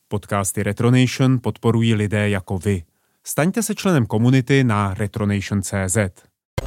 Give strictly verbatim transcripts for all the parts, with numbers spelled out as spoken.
Podcasty Retronation podporují lidé jako vy. Staňte se členem komunity na retronation tečka cé zet.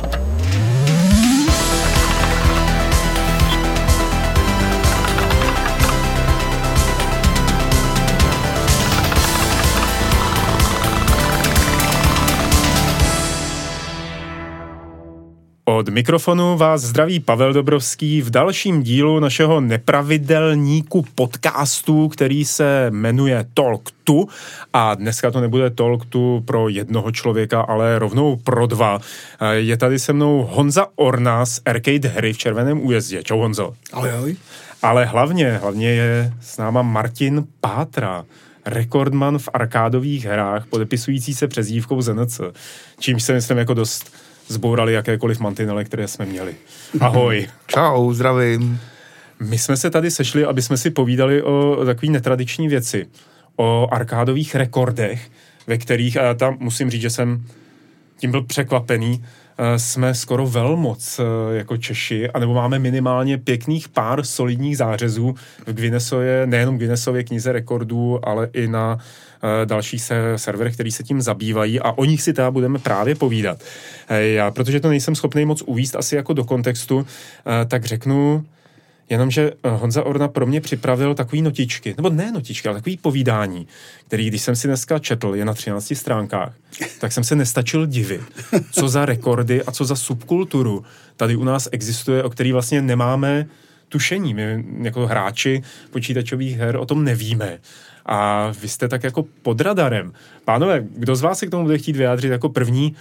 Od mikrofonu vás zdraví Pavel Dobrovský v dalším dílu našeho nepravidelníku podcastu, který se jmenuje Talk To. A dneska to nebude Talk To pro jednoho člověka, ale rovnou pro dva. Je tady se mnou Honza Orna z Arcade Hry v Červeném újezdě. Čau, Honzo. Ahoj, ahoj. Ale hlavně, hlavně je s náma Martin Pátra, rekordman v arkádových hrách, podepisující se přezdívkou Z N C. Čímž se myslím jako dost zbourali jakékoliv mantinely, které jsme měli. Ahoj. Čau, zdravím. My jsme se tady sešli, aby jsme si povídali o takové netradiční věci. O arkádových rekordech, ve kterých, a já tam musím říct, že jsem tím byl překvapený, jsme skoro velmoc jako Češi, anebo máme minimálně pěkných pár solidních zářezů v Guinnessově, nejenom Guinnessově knize rekordů, ale i na další se, serverech, který se tím zabývají, a o nich si teda budeme právě povídat. Já, protože to nejsem schopný moc uvíct asi jako do kontextu, tak řeknu jenom, že Honza Orna pro mě připravil takový notičky, nebo ne notičky, ale takový povídání, který, když jsem si dneska četl, je na třinácti stránkách, tak jsem se nestačil divit, co za rekordy a co za subkulturu tady u nás existuje, o který vlastně nemáme tušení. My jako hráči počítačových her o tom nevíme. A vy jste tak jako pod radarem. Pánové, kdo z vás se k tomu bude chtít vyjádřit jako první?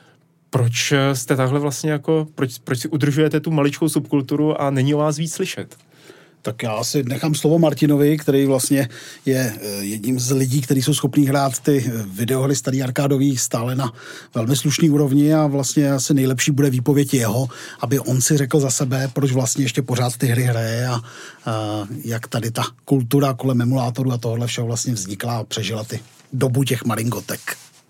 Proč jste takhle vlastně jako, proč, proč si udržujete tu maličkou subkulturu a není o vás víc slyšet? Tak já si nechám slovo Martinovi, který vlastně je jedním z lidí, kteří jsou schopní hrát ty videohry starý arkádový stále na velmi slušný úrovni, a vlastně asi nejlepší bude výpověď jeho, aby on si řekl za sebe, proč vlastně ještě pořád ty hry hraje a, a jak tady ta kultura kolem emulátoru a tohle všeho vlastně vznikla a přežila ty dobu těch maringotek.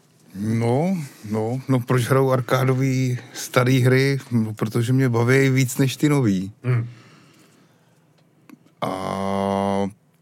No, no, no proč hrajou arkádový starý hry? No, protože mě baví víc než ty nový. Hmm. A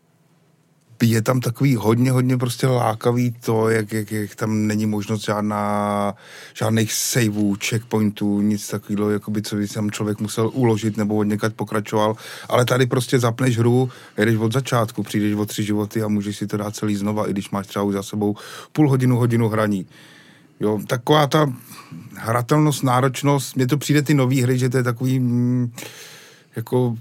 je tam takový hodně, hodně prostě lákavý to, jak, jak, jak tam není možnost žádná, žádných saveů, checkpointů, nic takového, jakoby, co by tam člověk musel uložit nebo od někať pokračoval. Ale tady prostě zapneš hru, jedeš od začátku, přijdeš o tři životy a můžeš si to dát celý znova, i když máš třeba už za sebou půl hodinu, hodinu hraní. Jo, taková ta hratelnost, náročnost, mně to přijde ty nový hry, že to je takový mm, jako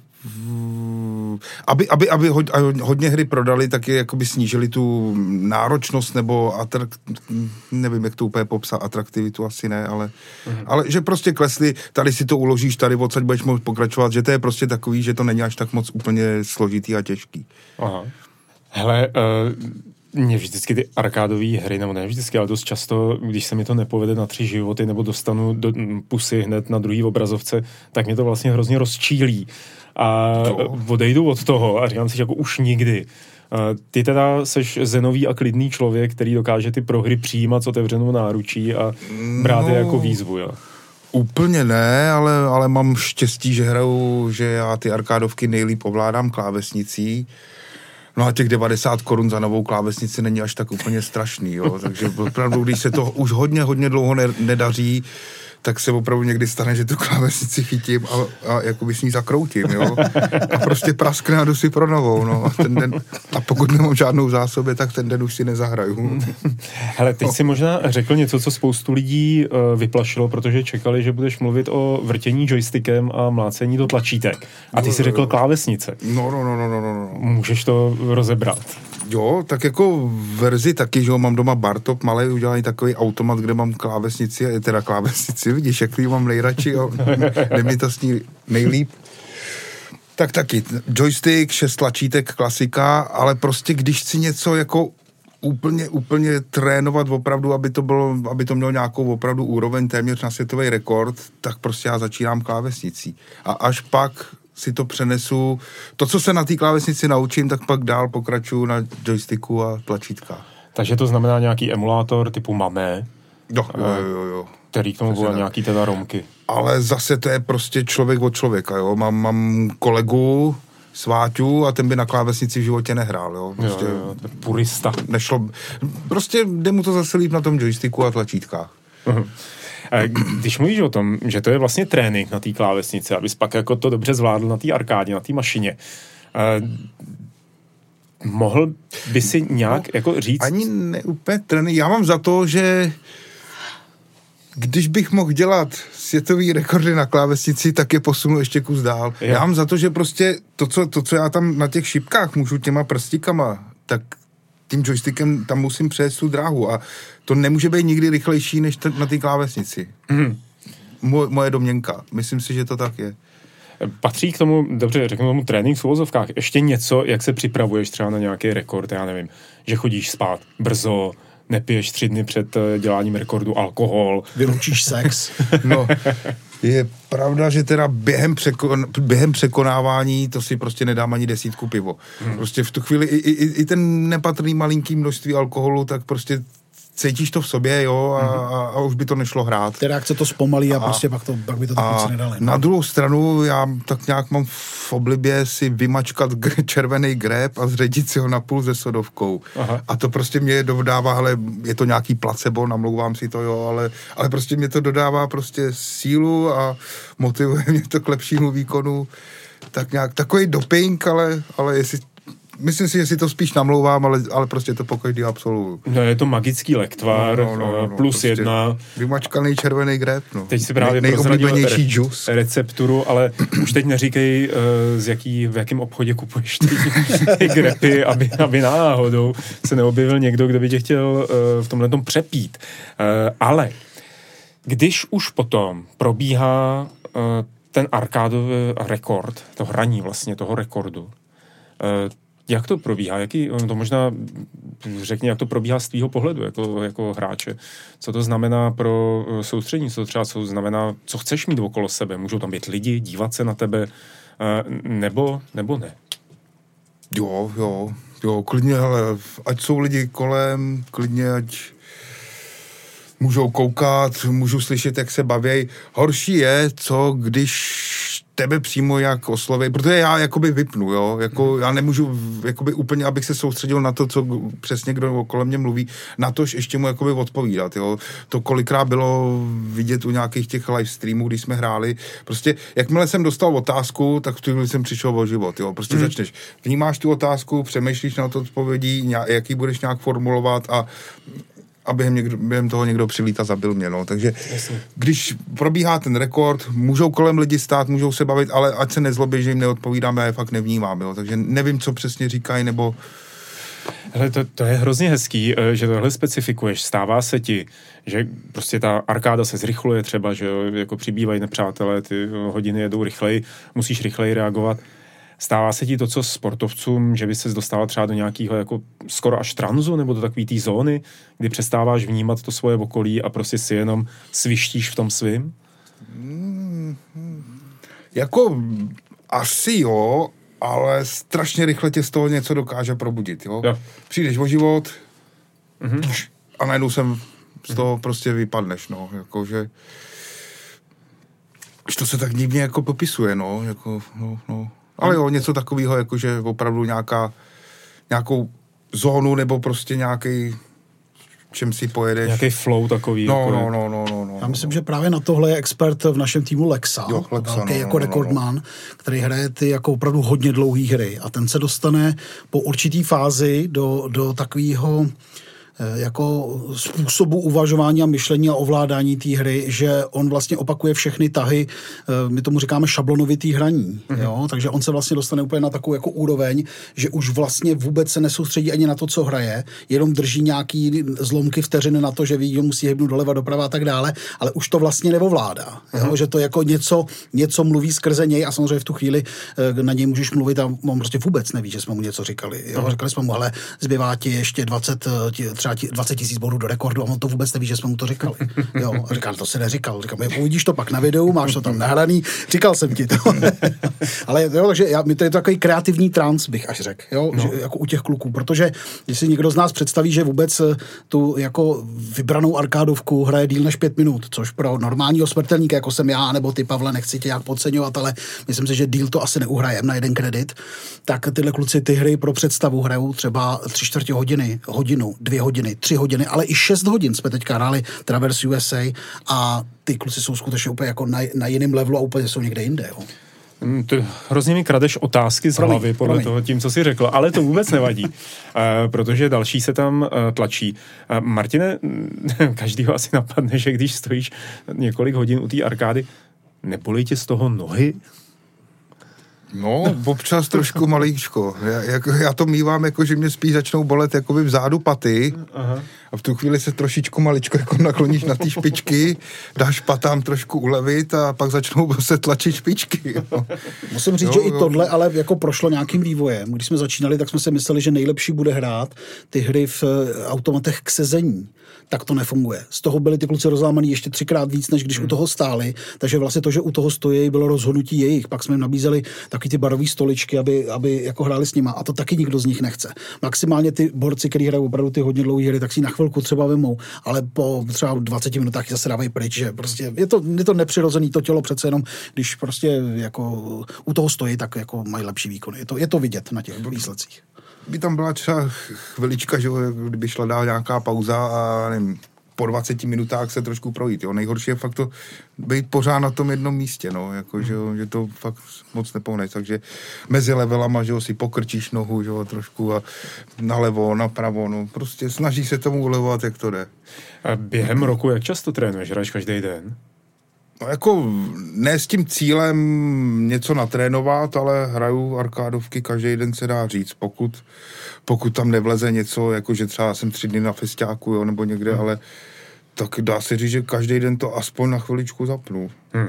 Aby, aby, aby hodně hry prodali, tak je jakoby snížili tu náročnost nebo atrak, nevím, jak to úplně popsat, atraktivitu asi ne, ale, mhm. ale že prostě klesli, tady si to uložíš, tady odsaď budeš moct pokračovat, že to je prostě takový, že to není až tak moc úplně složitý a těžký. Aha. Hele, uh... Mě vždycky ty arkádové hry, nebo ne vždycky, ale dost často, když se mi to nepovede na tři životy, nebo dostanu do pusy hned na druhý obrazovce, tak mě to vlastně hrozně rozčílí. A to. odejdu od toho a říkám si, že jako už nikdy. Ty teda seš zenový a klidný člověk, který dokáže ty prohry přijímat s otevřenou náručí a brát no, je jako výzvu, jo? Úplně ne, ale, ale mám štěstí, že hraju, že já ty arkádovky nejlíp ovládám klávesnicí. No a těch devadesát korun za novou klávesnici není až tak úplně strašný, jo. Takže opravdu, když se to už hodně, hodně dlouho ne, nedaří, tak se opravdu někdy stane, že tu klávesnici chytím a, a jakoby s ní zakroutím, jo. A prostě praskne a jdu si pro novou, no. A, ten den, a pokud nemám žádnou zásobě, tak ten den už si nezahraju. Hele, teď no. si možná řekl něco, co spoustu lidí uh, vyplašilo, protože čekali, že budeš mluvit o vrtění joystickem a mlácení do tlačítek. A ty no, si řekl jo. klávesnice. No, no, no, no, no, no. Můžeš to rozebrat? Jo, tak jako verzi taky, že jo, mám doma Bartop malej, udělaný takový automat, kde mám klávesnici, teda klávesnici, vidíš, jak ji mám nejradši a jde mi to s ní nejlíp. Tak taky, joystick, šest tlačítek, klasika, ale prostě když chci něco jako úplně, úplně trénovat opravdu, aby to bylo, aby to mělo nějakou opravdu úroveň téměř na světový rekord, tak prostě já začínám klávesnicí. A až pak si to přenesu, to, co se na té klávesnici naučím, tak pak dál pokračuju na joysticku a tlačítkách. Takže to znamená nějaký emulátor typu Mame, jo, jo, jo, jo. který k tomu bude nějaký teda romky. Ale zase to je prostě člověk od člověka, jo. Mám, mám kolegu, Sváťu a ten by na klávesnici v životě nehrál, jo. Prostě jo, jo, to je purista. Nešlo, prostě jde mu to zase líp na tom joysticku a tlačítkách. Uh-huh. Když mluvíš o tom, že to je vlastně trénink na té klávesnici, abys pak jako to dobře zvládl na té arkádě, na té mašině, uh, mohl by si nějak no, jako říct... Ani ne úplně trénink. Já mám za to, že když bych mohl dělat světový rekordy na klávesnici, tak je posunu ještě kus dál. Jo. Já mám za to, že prostě to co, to, co já tam na těch šipkách můžu těma prstíkama, tak tím joystickem tam musím přejet tu dráhu a to nemůže být nikdy rychlejší než t- na té klávesnici. Mm. Mo- moje domněnka. Myslím si, že to tak je. Patří k tomu, dobře, řeknu tomu trénink v uvozovkách, ještě něco, jak se připravuješ třeba na nějaký rekord, já nevím, že chodíš spát brzo, nepiješ tři dny před děláním rekordu alkohol. Vyloučíš sex. No, je pravda, že teda během, překon, během překonávání to si prostě nedám ani desítku pivo. Hmm. Prostě v tu chvíli i, i, i ten nepatrný malinký množství alkoholu, tak prostě cítíš to v sobě, jo, a, mm-hmm. a, a už by to nešlo hrát. Ty reakce to zpomalí a, a prostě pak, to, pak by to tak moc nedali. Na druhou stranu, já tak nějak mám v oblibě si vymačkat g- červený greb a zředit si ho napůl se sodovkou. Aha. A to prostě mě dodává, ale je to nějaký placebo, namlouvám si to, jo, ale, ale prostě mě to dodává prostě sílu a motivuje mě to k lepšímu výkonu. Tak nějak, takový doping, ale, ale jestli myslím si, že si to spíš namlouvám, ale, ale prostě to po každý absolvuju. No, je to magický lektvar, no, no, no, no, plus prostě jedna. Vymačkaný červený greb, no. Teď si právě Nej, prozradil re- recepturu, ale už teď neříkej, uh, z jaký, v jakém obchodě kupuješ ty, ty grepy, aby, aby náhodou se neobjevil někdo, kdo by tě chtěl uh, v tomhle tom přepít. Uh, ale když už potom probíhá uh, ten arkádový rekord, to hraní vlastně toho rekordu, uh, jak to probíhá? Jaký, to možná řekni, jak to probíhá z tvýho pohledu jako, jako hráče. Co to znamená pro soustředění? Co to třeba co znamená, co chceš mít okolo sebe? Můžou tam být lidi, dívat se na tebe, nebo, nebo ne? Jo, jo, jo, klidně, hele, ať jsou lidi kolem, klidně, ať můžou koukat, můžou slyšet, jak se baví. Horší je, co když tebe přímo jak osloví, protože já jakoby vypnu, jo, jako já nemůžu jakoby úplně, abych se soustředil na to, co přesně kdo kolem mě mluví, na tož ještě mu jakoby odpovídat, jo. To kolikrát bylo vidět u nějakých těch live streamů, když jsme hráli, prostě jakmile jsem dostal otázku, tak v tu chvíli jsem přišel o život, jo, prostě hmm. začneš, vnímáš tu otázku, přemýšlíš na to odpovědí, jaký budeš nějak formulovat a a během, někdo, během toho někdo přilít a zabil mě, no. Takže Jasně. když probíhá ten rekord, můžou kolem lidi stát, můžou se bavit, ale ať se nezlobí, že jim neodpovídám, já je fakt nevnímám, jo. Takže nevím, co přesně říkají, nebo... Hele, to, to je hrozně hezký, že tohle specifikuješ. Stává se ti, že prostě ta arkáda se zrychluje třeba, že jako přibývají nepřátelé, ty hodiny jedou rychleji, musíš rychleji reagovat. Stává se ti to, co sportovcům, že by ses dostal třeba do nějakého jako skoro až tranzu, nebo do takové té zóny, kdy přestáváš vnímat to svoje okolí a prostě si jenom svištíš v tom svým? Hmm, jako asi jo, ale strašně rychle tě z toho něco dokáže probudit, jo? jo. Přijdeš o život mm-hmm. a najednou jsem z toho mm-hmm. prostě vypadneš, no, jakože to se tak divně jako popisuje, no, jako, no, no. Ale jo, něco takového, jakože opravdu nějaká, nějakou zónu nebo prostě nějaký, čem si pojedeš. Nějaký flow takový. No, jako no, no, no, no, no. Já myslím, že právě na tohle je expert v našem týmu Lexa, jo, Lexa velký no, jako no, rekordman, no, no. který hraje ty jako opravdu hodně dlouhý hry a ten se dostane po určitý fázi do, do takového jako způsobu uvažování a myšlení a ovládání té hry, že on vlastně opakuje všechny tahy, my tomu říkáme šablonovitý hraní, mm-hmm. jo? Takže on se vlastně dostane úplně na takovou jako úroveň, že už vlastně vůbec se nesoustředí ani na to, co hraje, jenom drží nějaký zlomky vteřiny na to, že ví, že musí hybnout doleva, doprava a tak dále, ale už to vlastně neovládá, mm-hmm. jo? Že to jako něco, něco mluví skrze něj a samozřejmě v tu chvíli na něj můžeš mluvit a on prostě vůbec neví, že jsme mu něco říkali, jo? Mm-hmm. Říkali jsme mu, ale zbývá ti ještě dvacet, třeba dvacet tisíc bodů do rekordu a on to vůbec neví, že jsme mu to říkali. Jo, a říkal, to se neříkal. Říkám, uvidíš to pak na videu, máš to tam nahraný, říkal jsem ti to. Ale jo, takže já, mi to je to takový kreativní trans, bych až řekl, jo, no. že, jako u těch kluků, protože když si někdo z nás představí, že vůbec tu jako vybranou arkádovku hraje díl než pět minut, což pro normálního smrtelníka, jako jsem já, nebo ty, Pavle, nechci tě jak podceňovat, ale myslím si, že díl to asi neuhrajem na jeden kredit, tak tyhle kluci ty hry pro představu hrajou třeba tři čtvrtě hodiny, hodinu, dvě hodiny, tři hodiny, ale i šest hodin jsme teďka hráli Traverse U S A a ty kluci jsou skutečně úplně jako na, na jiném levelu a úplně jsou někde jinde, jo. Ty hrozně mi kradeš otázky z hlavy podle promiň. toho tím, co jsi řekl, ale to vůbec nevadí, uh, protože další se tam uh, tlačí. Uh, Martine, každýho asi napadne, že když stojíš několik hodin u té arkády, nebolí tě z toho nohy? No, občas trošku malíčko. Já, jako, já to mívám, jako, že mě spíš začnou bolet jakoby vzadu paty. Aha. A v tu chvíli se trošičku maličko jako nakloníš na ty špičky, dáš patám trošku ulevit a pak začnou se tlačit špičky. Jo. Musím říct, jo, že jo. i tohle ale jako prošlo nějakým vývojem. Když jsme začínali, tak jsme si mysleli, že nejlepší bude hrát ty hry v automatech k sezení. Tak to nefunguje. Z toho byli ty kluci rozlámaný ještě třikrát víc, než když hmm. u toho stáli, takže vlastně to, že u toho stojí, bylo rozhodnutí jejich. Pak jsme jim nabízeli taky ty barové stoličky, aby, aby jako hráli s nima a to taky nikdo z nich nechce. Maximálně ty borci, kteří hrají opravdu ty hodně dlouhé hry, tak si na chvilku třeba vymou, ale po třeba dvaceti minutách zase dávají pryč, že prostě je to, je to nepřirozený, to tělo přece jenom, když prostě jako u toho stojí, tak jako mají lepší výkony. Je to, je to vidět na těch výsledcích. By tam byla třeba chvilička, že kdyby šla dál nějaká pauza a nevím, po dvaceti minutách se trošku projít, jo. Nejhorší je fakt to být pořád na tom jednom místě, no, jako, že, že to fakt moc nepohneš, takže mezi levelama, že jo, si pokrčíš nohu, že jo, trošku a nalevo, napravo, no, prostě snažíš se tomu ulevovat, jak to jde. A během roku, jak často trénuješ? Hraješ každý den? No jako ne s tím cílem něco natrénovat, ale hraju arkádovky, každý den se dá říct, pokud, pokud tam nevleze něco, jako že třeba jsem tři dny na festiáku, jo, nebo někde, hmm. ale tak dá se říct, že každý den to aspoň na chviličku zapnu. Hmm.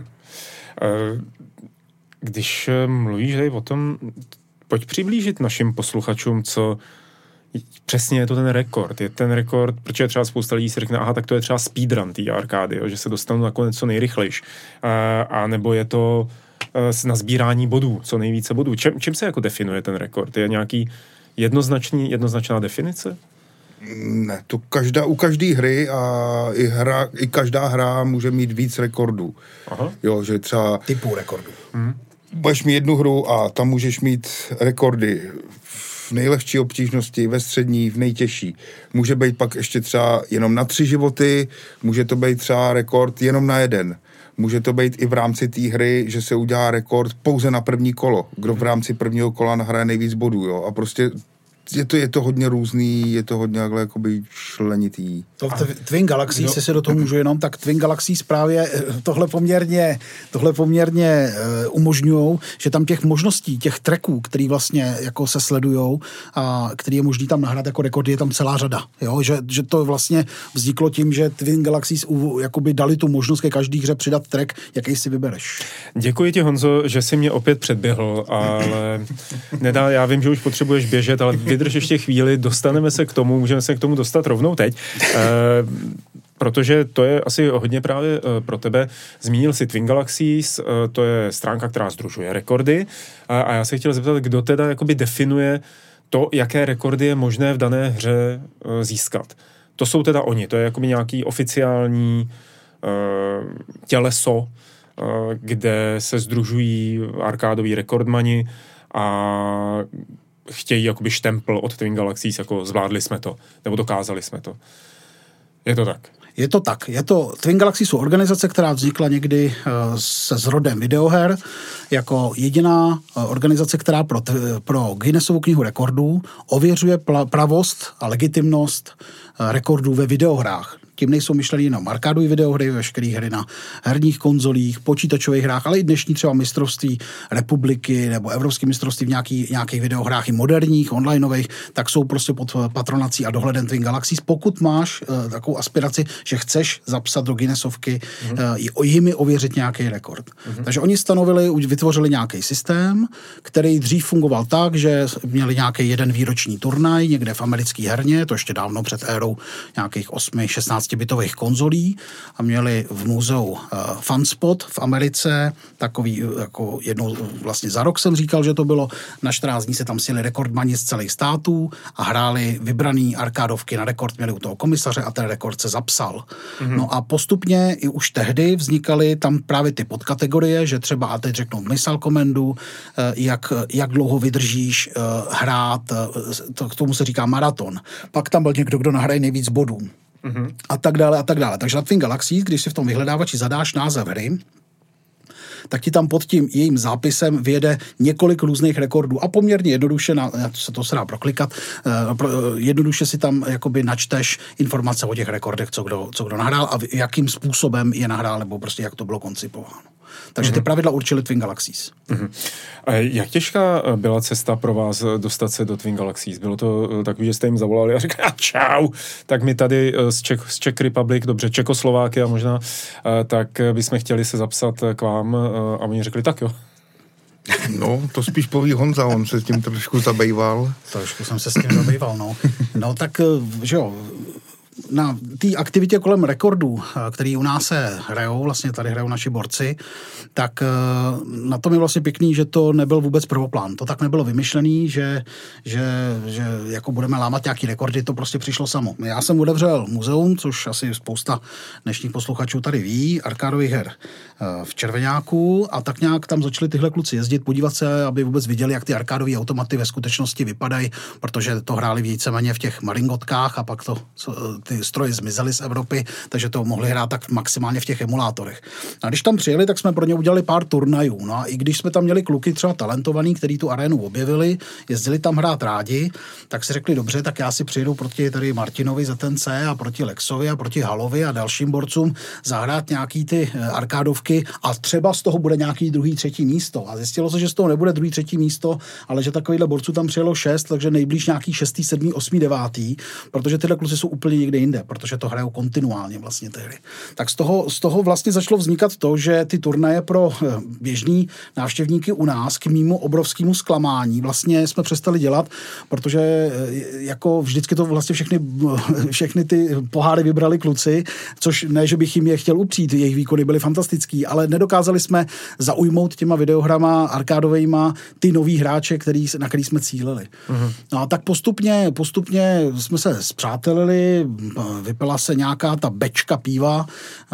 Když mluvíš tady o tom, pojď přiblížit našim posluchačům, co přesně je to ten rekord. Je ten rekord, protože třeba spousta lidí si řekne, aha, tak to je třeba speedrun té arkády, jo, že se dostanu nakonec co nejrychlejš. A, a nebo je to na sbírání bodů, co nejvíce bodů. Čem, čím se jako definuje ten rekord? Je nějaký jednoznačný, jednoznačná definice? Ne, to každá, u každé hry a i, hra, i každá hra může mít víc rekordů. Aha. Jo, že třeba... Typů rekordů. Hmm. Budeš mít jednu hru a tam můžeš mít rekordy v nejlehčí obtížnosti, ve střední, v nejtěžší. Může být pak ještě třeba jenom na tři životy, může to být třeba rekord jenom na jeden. Může to být i v rámci té hry, že se udělá rekord pouze na první kolo. Kdo v rámci prvního kola nahraje nejvíc bodů, jo. A prostě je to, je to hodně různý, je to hodně takhle jakoby šlenitý. To Twin Galaxies, jestli se do toho můžu jenom, tak Twin Galaxies právě tohle poměrně, tohle poměrně uh, umožňujou, že tam těch možností, těch tracků, který vlastně jako se sledujou a který je možný tam nahrát jako rekordy, je tam celá řada. Jo? Že, že to vlastně vzniklo tím, že Twin Galaxies u, jakoby dali tu možnost ke každý hře přidat track, jaký si vybereš. Děkuji ti, Honzo, že jsi mě opět předběhl, ale nedá, já vím, že už potřebuješ běžet, ale vydrž ještě chvíli, dostaneme se k tomu, můžeme se k tomu dostat rovnou teď, e, protože to je asi hodně právě e, pro tebe. Zmínil si Twin Galaxies, e, to je stránka, která sdružuje rekordy a, a já se chtěl zeptat, kdo teda jakoby definuje to, jaké rekordy je možné v dané hře e, získat. To jsou teda oni, to je jakoby nějaký oficiální e, těleso, e, kde se sdružují arkádoví rekordmani a chtějí jakoby štempl od Twin Galaxies, jako zvládli jsme to, nebo dokázali jsme to. Je to tak? Je to tak. Je to, Twin Galaxies jsou organizace, která vznikla někdy se zrodem videoher, jako jediná organizace, která pro, pro Guinnessovu knihu rekordů ověřuje pravost a legitimnost rekordů ve videohrách. tím nejsou myšleny jenom arkádové videohry, veškeré hry na herních konzolích, počítačových hrách, ale i dnešní třeba mistrovství republiky nebo evropské mistrovství v nějaký, nějakých videohrách i moderních, onlineových, tak jsou prostě pod patronací a dohledem Twin Galaxies. Pokud máš uh, takovou aspiraci, že chceš zapsat do Guinnessovky, mm-hmm. uh, i o jimi ověřit nějaký rekord. Mm-hmm. Takže oni stanovili, vytvořili nějaký systém, který dřív fungoval tak, že měli nějaký jeden výroční turnaj někde v americké herně, to ještě dávno před érou nějakých osm šestnáct bitových konzolí a měli v muzeu uh, Funspot v Americe, takový jako jednou vlastně za rok jsem říkal, že to bylo, na čtrnáct dní se tam sjeli rekordmani z celých států a hráli vybraný arkádovky na rekord, měli u toho komisaře a ten rekord se zapsal. Mm-hmm. No a postupně i už tehdy vznikaly tam právě ty podkategorie, že třeba, a teď řeknu Missile Commandu, uh, jak, jak dlouho vydržíš uh, hrát, uh, to, k tomu se říká maraton. Pak tam byl někdo, kdo nahraje nejvíc bodů. Mm-hmm. A tak dále, a tak dále. Takže na Twin Galaxies, když si v tom vyhledávači zadáš název hry, tak ti tam pod tím jejím zápisem vyjede několik různých rekordů a poměrně jednoduše, na, se to se dá proklikat, uh, jednoduše si tam jakoby načteš informace o těch rekordech, co kdo, co kdo nahrál a jakým způsobem je nahrál, nebo prostě jak to bylo koncipováno. Takže ty pravidla určily Twin Galaxies. Mm-hmm. A jak těžká byla cesta pro vás dostat se do Twin Galaxies? Bylo to takový, že jste jim zavolali a říkali čau, tak my tady z Czech, z Czech Republic, dobře, Čekoslováky a možná, tak bychom chtěli se zapsat k vám a oni řekli tak jo. No, to spíš poví Honza, on se s tím trošku zabýval. Trošku jsem se s tím zabýval, no. No tak, že jo, na té aktivitě kolem rekordů, který u nás se hrajou, vlastně tady hrajou naši borci, tak na tom je vlastně pěkný, že to nebyl vůbec prvoplán. To tak nebylo vymyšlený, že, že, že jako budeme lámat nějaký rekordy, to prostě přišlo samo. Já jsem otevřel muzeum, což asi spousta dnešních posluchačů tady ví, arkádových her v Červeňáku a tak nějak tam začali tyhle kluci jezdit, podívat se, aby vůbec viděli, jak ty arkádové automaty ve skutečnosti vypadají, protože to hráli víceméně v těch maringotkách a pak to ty stroje zmizely z Evropy, takže to mohli hrát tak maximálně v těch emulátorech. A když tam přijeli, tak jsme pro ně udělali pár turnajů. No a i když jsme tam měli kluky třeba talentovaný, který tu arénu objevili, jezdili tam hrát rádi, tak si řekli, dobře, tak já si přijedu proti tady Martinovi Z N C a proti Lexovi a proti Halovi a dalším borcům zahrát nějaký ty arkádovky a třeba z toho bude nějaký druhý, třetí místo. A zjistilo se, že z toho nebude druhý, třetí místo, ale že takovýhle borců tam přijelo šest, takže nejblíž nějaký šestý, sedmý, osmý, devátý, protože tyhle kluci jsou úplně někde jinde, protože to hrajou kontinuálně vlastně ty hry. Tak z toho, z toho vlastně začalo vznikat to, že ty turnaje pro běžný návštěvníky u nás k mému obrovskému zklamání vlastně jsme přestali dělat, protože jako vždycky to vlastně všechny, všechny ty poháry vybrali kluci, což ne, že bych jim je chtěl upřít, jejich výkony byly fantastický, ale nedokázali jsme zaujmout těma videohrama arkádovejma ty nový hráče, který, na který jsme cílili. Uh-huh. No a tak postupně, postupně jsme se spřátelili, vypila se nějaká ta bečka piva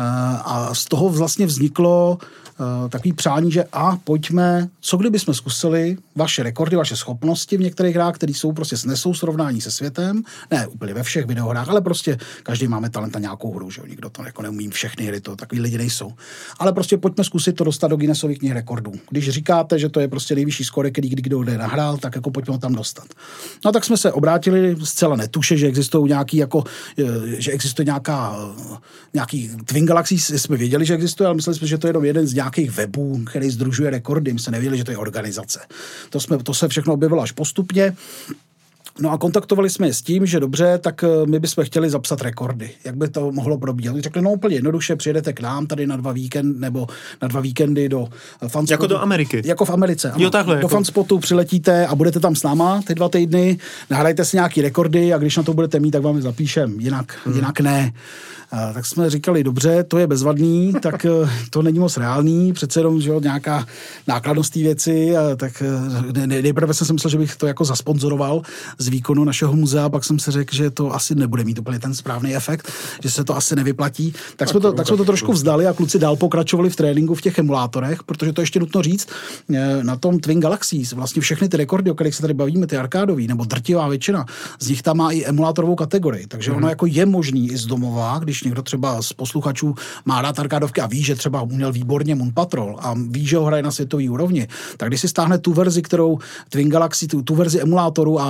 a z toho vlastně vzniklo takový přání, že a pojďme, co kdyby jsme zkusili vaše rekordy, vaše schopnosti v některých hrách, které jsou prostě nesou srovnání se světem, ne úplně ve všech videohrách, ale prostě každý máme talent na nějakou hru, že nikdo to jako neumí všechny hry, to takový lidi nejsou. Ale prostě pojďme zkusit to dostat do Guinnessových knih rekordů. Když říkáte, že to je prostě nejvyšší skóre, který kdy kdo jde nahrál, tak jako pojďme ho tam dostat. No tak jsme se obrátili zcela netuše, že existují nějaký jako, že existuje nějaká nějaký Twin Galaxies, jsme věděli, že existuje, ale mysleli jsme, že to je jenom jeden z nějakých webů, který sdružuje rekordy. My se nevěděli, že to je organizace. To, jsme, to se všechno objevilo až postupně. No a kontaktovali jsme je s tím, že dobře, tak my bychom chtěli zapsat rekordy. Jak by to mohlo probíhat? Řekli, no úplně jednoduše, přijedete k nám tady na dva víkend, nebo na dva víkendy do Funspotu. Jako do Ameriky. Jako v Americe. Ano. Jo, takhle. Do jako... Funspotu přiletíte a budete tam s náma ty dva týdny, nahrajte si nějaký rekordy a když na to budete mít, tak vám je zapíšem. Jinak, hmm. jinak ne. A tak jsme říkali, dobře, to je bezvadný, tak to není moc reálný, přece jenom, že jo, nějaká nákladnost té věci, a tak nejprve jsem si myslel, že bych to jako zasponzoroval z výkonu našeho muzea, pak jsem si řekl, že to asi nebude mít úplně ten správný efekt, že se to asi nevyplatí. Tak, tak jsme to, tak jsme to trošku vzdali a kluci dál pokračovali v tréninku v těch emulátorech, protože to ještě nutno říct, na tom Twin Galaxies vlastně všechny ty rekordy, o kterých se tady bavíme, ty arkádový, nebo drtivá většina, z nich tam má i emulátorovou kategorii, takže mm. ono jako je možný i z domova, když někdo třeba z posluchačů má rád arkádovky a ví, že třeba uměl výborně Moon Patrol a ví, že ho hraje na světové úrovni, tak když si stáhne tu verzi, kterou Twin Galaxy, tu, tu verzi emulátoru a romky,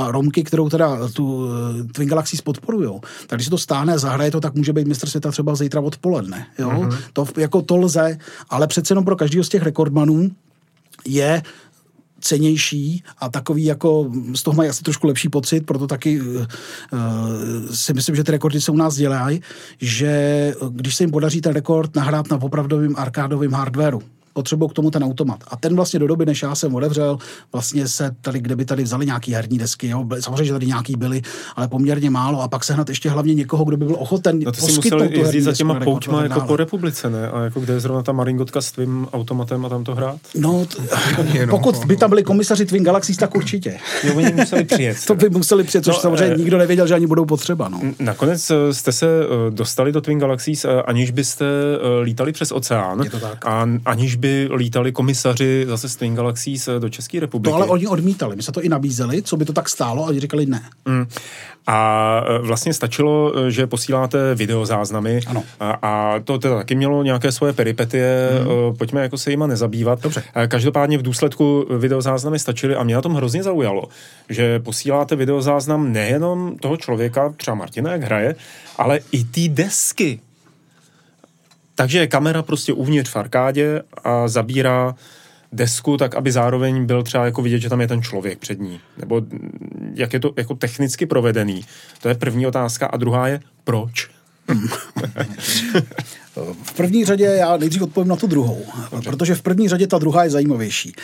desky, kterou teda tu Twin Galaxies podporujou, tak když se to stáhne, zahraje to, tak může být mistr světa třeba zítra odpoledne. Jo? Mm-hmm. To, jako to lze, ale přece jenom pro každého z těch rekordmanů je cenější a takový jako, z toho mají asi trošku lepší pocit, proto taky uh, si myslím, že ty rekordy se u nás dělají, že když se jim podaří ten rekord nahrát na opravdovým arkádovým hardwareu, potřebují k tomu ten automat. A ten vlastně do doby, než já jsem otevřel, vlastně se tady, kde by tady vzali nějaký herní desky, jo? Samozřejmě, že tady nějaký byly, ale poměrně málo a pak sehnat ještě hlavně někoho, kdo by byl ochoten no poskytnout tu herní desku. Za těma pouťma jako po republice, ne? A jako kde je zrovna ta maringotka s tvým automatem a tam to hrát? No, t- pokud by tam byli komisaři Twin Galaxies, tak určitě. Jo, oni museli přijet. To by museli přijet, což no, samozřejmě eh, nikdo nevěděl, že ani budou potřeba. No. Nakonec jste se dostali do Twin Galaxies, aniž byste lítali přes oceán a aniž by lítali komisaři zase z Twin Galaxies do České republiky. To ale oni odmítali. My se to i nabízeli, co by to tak stálo, a oni říkali ne. Mm. A vlastně stačilo, že posíláte videozáznamy a, a to teda taky mělo nějaké svoje peripetie, mm. pojďme jako se jima nezabývat. Dobře. Každopádně v důsledku videozáznamy stačily a mě na tom hrozně zaujalo, že posíláte videozáznam nejenom toho člověka, třeba Martina, jak hraje, ale i ty desky. Takže je kamera prostě uvnitř v arkádě a zabírá desku tak, aby zároveň byl třeba jako vidět, že tam je ten člověk před ní. Nebo jak je to jako technicky provedený. To je první otázka. A druhá je, proč? V první řadě já nejdřív odpovím na tu druhou, protože v první řadě ta druhá je zajímavější.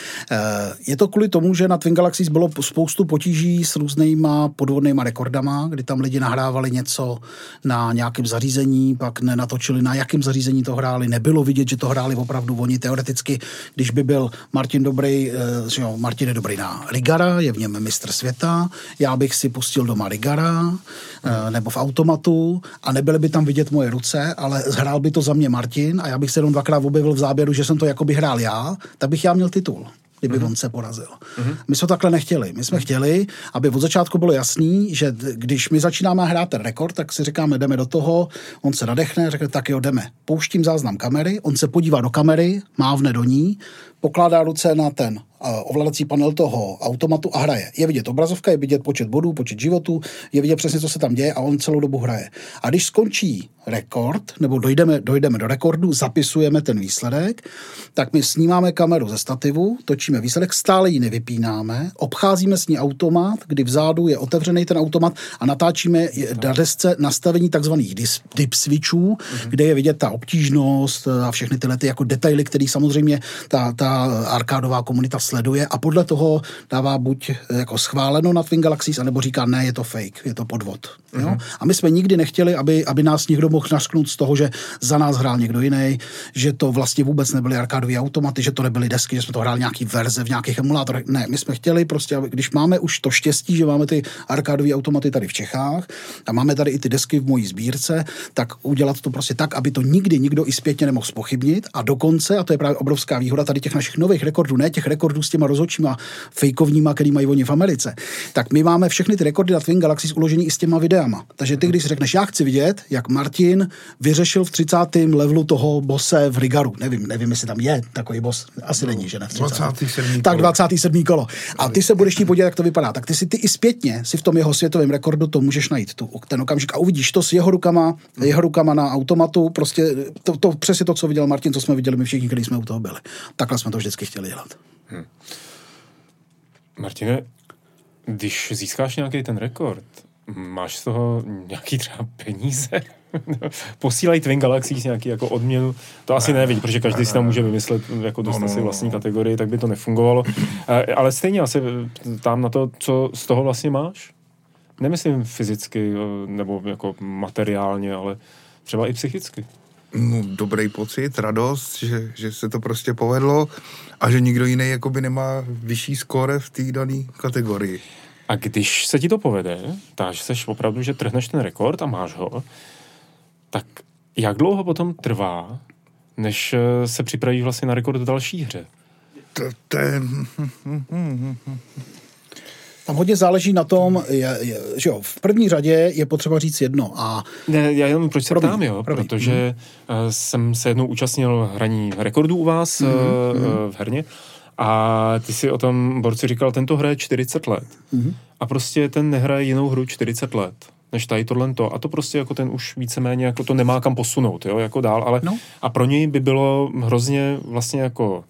Je to kvůli tomu, že na Twin Galaxies bylo spoustu potíží s různýma podvodnýma rekordama, kdy tam lidi nahrávali něco na nějakém zařízení, pak nenatočili, na jakém zařízení to hráli, nebylo vidět, že to hráli opravdu oni. Teoreticky, když by byl Martin dobrý, že jo, Martin je dobrý na Rigara, je v něm mistr světa, já bych si pustil doma Rigara nebo v automatu a nebyly by tam vidět moje ruce, ale zhrál by to za mě Martin a já bych se jenom dvakrát objevil v záběru, že jsem to jakoby hrál já, tak bych já měl titul, kdyby mm-hmm. on se porazil. Mm-hmm. My jsme to takhle nechtěli. My jsme mm-hmm. chtěli, aby od začátku bylo jasný, že když my začínáme hrát ten rekord, tak si říkáme, jdeme do toho, on se nadechne, řekne, tak jo, jdeme. Pouštím záznam kamery, on se podívá do kamery, mávne do ní, pokládá ruce na ten ovladací panel toho automatu a hraje. Je vidět obrazovka, je vidět počet bodů, počet životů, je vidět přesně, co se tam děje a on celou dobu hraje. A když skončí rekord, nebo dojdeme, dojdeme do rekordu, zapisujeme ten výsledek, tak my snímáme kameru ze stativu, točíme výsledek, stále ji nevypínáme, obcházíme s ní automat, kdy vzadu je otevřený ten automat a natáčíme na desce nastavení takzvaných dip switchů, mm-hmm. kde je vidět ta obtížnost a všechny tyhle ty jako detaily, které samozřejmě ta, ta arkádová komunita sleduje a podle toho dává buď jako schváleno na Twin Galaxies, anebo říká, ne, je to fake, je to podvod. Mm-hmm. Jo? A my jsme nikdy nechtěli, aby, aby nás někdo mohl nařknout z toho, že za nás hrál někdo jiný, že to vlastně vůbec nebyly arkádové automaty, že to nebyly desky, že jsme to hráli nějaký verze v nějakých emulátorech. Ne, my jsme chtěli prostě, aby, když máme už to štěstí, že máme ty arkádové automaty tady v Čechách a máme tady i ty desky v mojí sbírce, tak udělat to prostě tak, aby to nikdy nikdo i zpětně nemohl zpochybnit a dokonce, a to je právě obrovská výhoda tady těch našich nových rekordů, ne těch rekordů s těma rozhodčíma fejkovníma, který mají oni v Americe, tak my máme všechny ty rekordy na Twin Galaxies uložený i s těma videama. Takže ty, když řekneš, já chci vidět, jak Martin vyřešil v třicátém levelu toho bose v Rigaru. Nevím, nevím, jestli tam je takový boss. Asi no, není, že ne? dvacátý sedmý Tak dvacátý sedmý kolo. A ty se budeš ní podívat, jak to vypadá. Tak ty si ty i zpětně si v tom jeho světovém rekordu to můžeš najít, tu, ten okamžik a uvidíš to s jeho rukama, hmm. jeho rukama na automatu, prostě to, to přesně to, co viděl Martin, co jsme viděli my všichni, když jsme u toho byli. Takhle jsme to vždycky chtěli dělat. Hmm. Martine, když získáš nějaký ten rekord, máš z toho nějaký třeba peníze? Posílají Twin Galaxies nějaký jako odměnu? To asi neví, protože každý si tam může vymyslet, jako dostat si vlastní kategorii, tak by to nefungovalo. Ale stejně asi tam na to, co z toho vlastně máš? Nemyslím fyzicky nebo jako materiálně, ale třeba i psychicky. No, dobrý pocit, radost, že, že se to prostě povedlo a že nikdo jiný jakoby nemá vyšší skóre v té dané kategorii. A když se ti to povede, takže seš opravdu, že trhneš ten rekord a máš ho, tak jak dlouho potom trvá, než se připraví vlastně na rekord v další hře? To, to je... Tam hodně záleží na tom, je, je, že jo, v první řadě je potřeba říct jedno. A... Ne, já jenom proč se ptám, jo, probí. Protože mm. jsem se jednou účastnil hraní rekordů u vás mm-hmm. v herně a ty si o tom borci říkal, tento hraje čtyřicet let. Mm-hmm. a prostě ten nehraje jinou hru čtyřicet let, než tady tohle to. A to prostě jako ten už víceméně jako to nemá kam posunout, jo, jako dál, ale no. A pro něj by bylo hrozně vlastně jako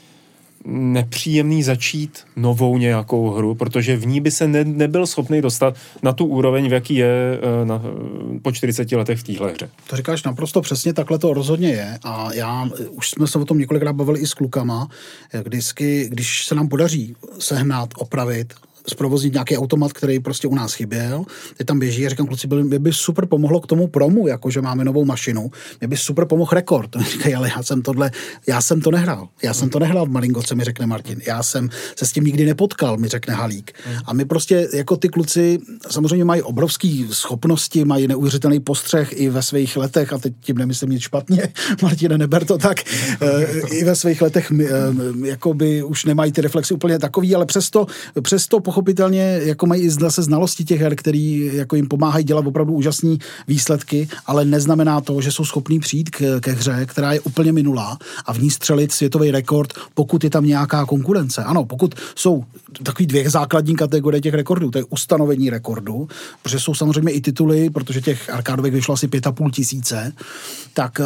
nepříjemný začít novou nějakou hru, protože v ní by se ne, nebyl schopný dostat na tu úroveň, v jaký je na, po čtyřiceti letech v téhle hře. To říkáš naprosto přesně, takhle to rozhodně je a já, už jsme se o tom několikrát bavili i s klukama, vždycky, když se nám podaří sehnat, opravit, zprovoznit nějaký automat, který prostě u nás chyběl. Teď tam běží a říkám, kluci, mě by super pomohlo k tomu promu, jakože máme novou mašinu. Mě by super pomohl rekord. Říkají, ale já jsem tohle, já jsem to nehrál. Já jsem to nehrál v Maringoce, mi řekne Martin. Já jsem se s tím nikdy nepotkal, mi řekne Halík. A my prostě, jako ty kluci, samozřejmě mají obrovský schopnosti, mají neuvěřitelný postřeh i ve svých letech, a teď tím nemyslím nic špatně, Martine, neber to tak, i ve svých letech jakoby už nemají ty reflexy úplně takový, ale přesto, přesto pochopitelně jako mají i zase znalosti těch her, který jako jim pomáhají dělat opravdu úžasné výsledky, ale neznamená to, že jsou schopní přijít k, ke hře, která je úplně minulá a v ní střelit světový rekord, pokud je tam nějaká konkurence. Ano, pokud jsou takový dvě základní kategorie těch rekordů, to je ustanovení rekordu, protože jsou samozřejmě i tituly, protože těch arkádovek vyšlo asi pět a půl tisíce, tak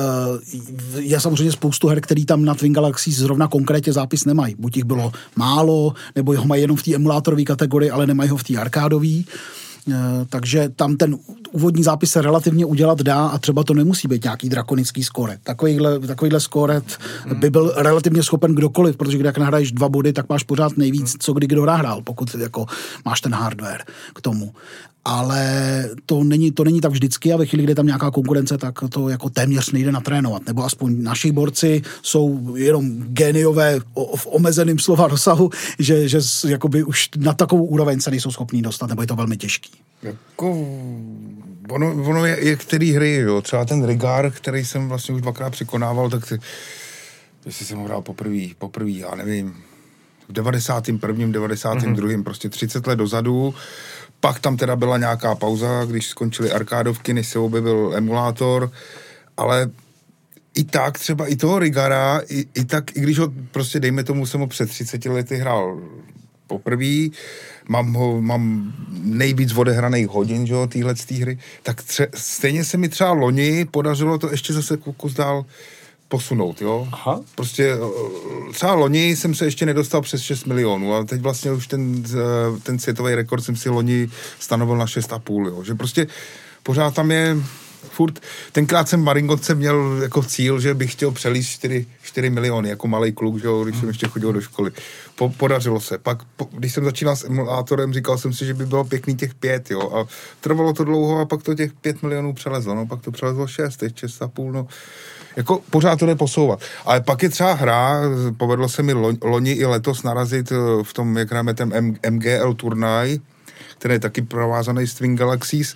je samozřejmě spoustu her, který tam na Twin Galaxies zrovna konkrétně zápis nemají. Buď jich bylo málo, nebo ho mají jenom v té emulátorové kategorii, ale nemají ho v té arkádové. Takže tam ten úvodní zápis se relativně udělat dá a třeba to nemusí být nějaký drakonický skóre. Takovýhle, takovýhle skóre by byl relativně schopen kdokoliv, protože když nahraješ dva body, tak máš pořád nejvíc, co kdy kdo nahrál, pokud jako máš ten hardware k tomu. Ale to není, to není tak vždycky a ve chvíli, kdy je tam nějaká konkurence, tak to jako téměř nejde natrénovat. Nebo aspoň naši borci jsou jenom géniové v omezeném slova rozsahu, že, že jakoby už na takovou úroveň se nejsou schopní dostat, nebo je to velmi těžký. Jako, ono, ono je, je který hry, jo. Třeba ten Rigar, který jsem vlastně už dvakrát překonával, tak si, jestli jsem ho hrál poprvý, poprvý, já nevím, v devadesátém prvním, devadesátém druhém Mm-hmm. prostě třicet let dozadu. Pak tam teda byla nějaká pauza, když skončily arkádovky, než se objevil emulátor, ale i tak třeba i toho Rigara, i, i tak, i když ho prostě dejme tomu, jsem ho před třiceti lety hrál poprvý, mám ho, mám nejvíc odehraných hodin, že jo, týhle z té hry, tak tře, stejně se mi třeba loni podařilo to ještě zase kus dál posunout, jo. Aha. Prostě třeba loni jsem se ještě nedostal přes šest milionů a teď vlastně už ten, ten světový rekord jsem si loni stanovil na šest a půl, jo. Že prostě pořád tam je furt, tenkrát jsem v Maringoce měl jako cíl, že bych chtěl přelíst čtyři miliony, jako malej kluk, že jo, když jsem ještě chodil do školy. Po, podařilo se. Pak, po, když jsem začínal s emulátorem, říkal jsem si, že by bylo pěkný těch pět, jo, a trvalo to dlouho a pak to těch pět milionů přelezlo, no, pak to přelezlo šest, teď šest a půl, no. Jako pořád to jde posouvat. Ale pak je třeba hra, povedlo se mi lo, loni i letos narazit v tom, jak hrajeme ten M, M G L turnaj, který je taky provázaný s Twin Galaxies,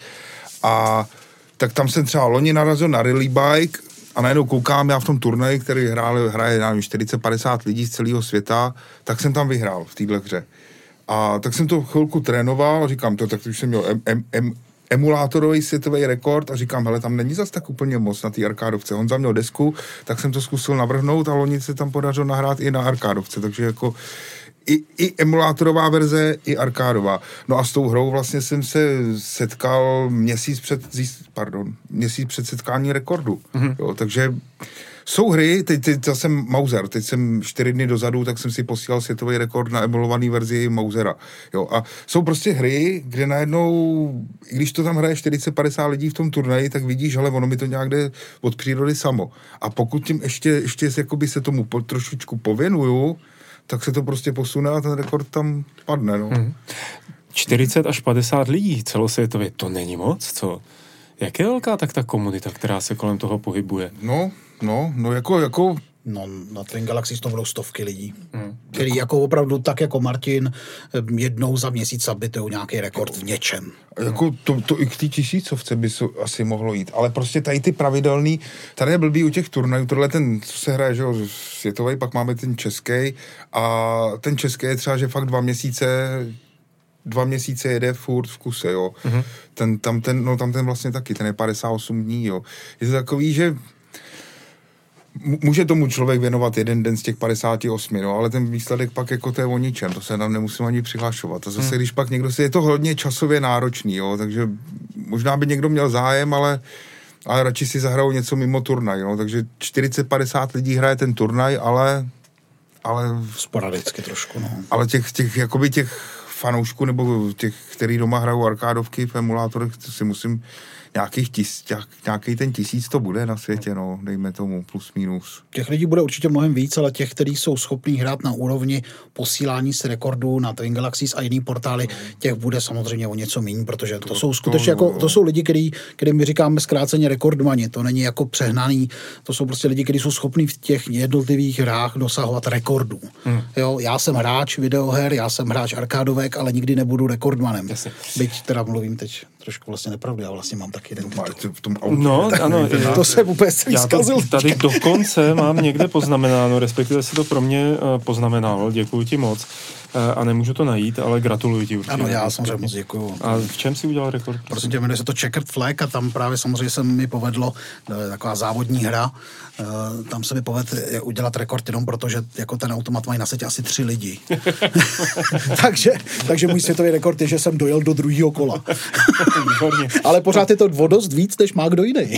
a tak tam jsem třeba loni narazil na Rally Bike a najednou koukám já v tom turnaji, který hrál, hraje nevím, čtyřicet padesát lidí z celého světa, tak jsem tam vyhrál v téhle hře. A tak jsem to chvilku trénoval, říkám to, tak už jsem měl em, em, em, emulátorový světový rekord a říkám, hele, tam není zas tak úplně moc na té arkádovce. Honza měl desku, tak jsem to zkusil navrhnout a loni se tam podařilo nahrát i na arkádovce, takže jako i, i emulátorová verze, i arkádová. No a s tou hrou vlastně jsem se setkal měsíc před, pardon, měsíc před setkání rekordu. Mm-hmm. Jo, takže jsou hry, teď, teď já jsem Mauser, teď jsem čtyři dny dozadu, tak jsem si posílal světový rekord na emulovaný verzi Mausera. Jo, a jsou prostě hry, kde najednou, i když to tam hraje čtyřicet padesát lidí v tom turnaji, tak vidíš, hele, ono mi to nějak jde od přírody samo. A pokud tím ještě, ještě jakoby se tomu po, trošičku pověnuju, tak se to prostě posune a ten rekord tam padne, no. Hmm. čtyřicet až padesát lidí celosvětově, to není moc, co? Jak je velká tak ta komunita, která se kolem toho pohybuje? No, no, no jako, jako... No, na Twin Galaxies to budou stovky lidí, hmm. který jako opravdu tak jako Martin jednou za měsíc zabitujou nějaký rekord v něčem. Jako to, to i k té tisícovce by se asi mohlo jít, ale prostě tady ty pravidelný, tady je blbý u těch turnajů, tohle ten, co se hraje, že jo, světový, pak máme ten český a ten český je třeba, že fakt dva měsíce dva měsíce jede furt v kuse, jo. Mm-hmm. Ten, tam ten, no tam ten vlastně taky, ten je padesát osm dní, jo. Je to takový, že může tomu člověk věnovat jeden den z těch padesáti osmi, no, ale ten výsledek pak jako to je o ničem, to se tam nemusím ani přihlašovat. A zase, hmm. když pak někdo si, je to hodně časově náročný, jo, takže možná by někdo měl zájem, ale, ale radši si zahrajou něco mimo turnaj, no, takže čtyřicet padesát lidí hraje ten turnaj, ale... ale sporadicky trošku, no. Ale těch, těch, jakoby těch fanoušků, nebo těch, který doma hrajou arkádovky v emulátorech, to si musím... Nějakých tis, nějaký ten tisíc to bude na světě, no, dejme tomu, plus minus. Těch lidí bude určitě mnohem víc, ale těch, kteří jsou schopní hrát na úrovni posílání si rekordů na Twin Galaxies a jiný portály, těch bude samozřejmě o něco méně, protože to, to jsou skutečně to, jako, to jsou lidi, který, kterým my říkáme zkráceně rekordmani, to není jako přehnaný, to jsou prostě lidi, kteří jsou schopní v těch jednotlivých hrách dosahovat rekordů. Hmm. Jo, já jsem hráč videoher, já jsem hráč arkádovek, ale nikdy nebudu rekordmanem. Jasně. Byť teda mluvím teď trošku vlastně nepravdu, já vlastně mám taky jeden titul. V tom autě, no, ano, to, to se vůbec celý zkazil. Tady dokonce mám někde poznamenáno, respektive si to pro mě poznamenalo, děkuji ti moc. A nemůžu to najít, ale gratuluji ti určitě. Ano, já samozřejmě moc děkuju. A v čem si udělal rekord? Prosím tě, jmenuje se to Checkered Flag a tam právě samozřejmě se mi povedlo, taková závodní hra, tam se mi povedlo udělat rekord jenom proto, že jako ten automat mají na světě asi tři lidi. takže, takže můj světový rekord je, že jsem dojel do druhého kola. Ale pořád je to dost víc, než má kdo jiný.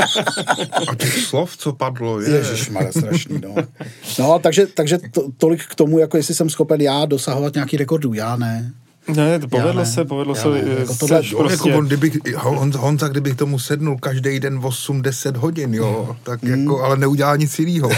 A těch slov, co padlo, je. Ježišmarja, strašný, no. No, takže, takže to, tolik k tomu, jako jestli jsem schopen já dosahovat nějaký rekordů, já ne. Ne, to povedlo ne. se, povedlo já se. Ne. Jako tohle, jo, prostě... jako on, kdybych, on, Honza, kdybych tomu sednul každý den osm deset hodin, jo, tak mm. jako, ale neudělá nic jinýho,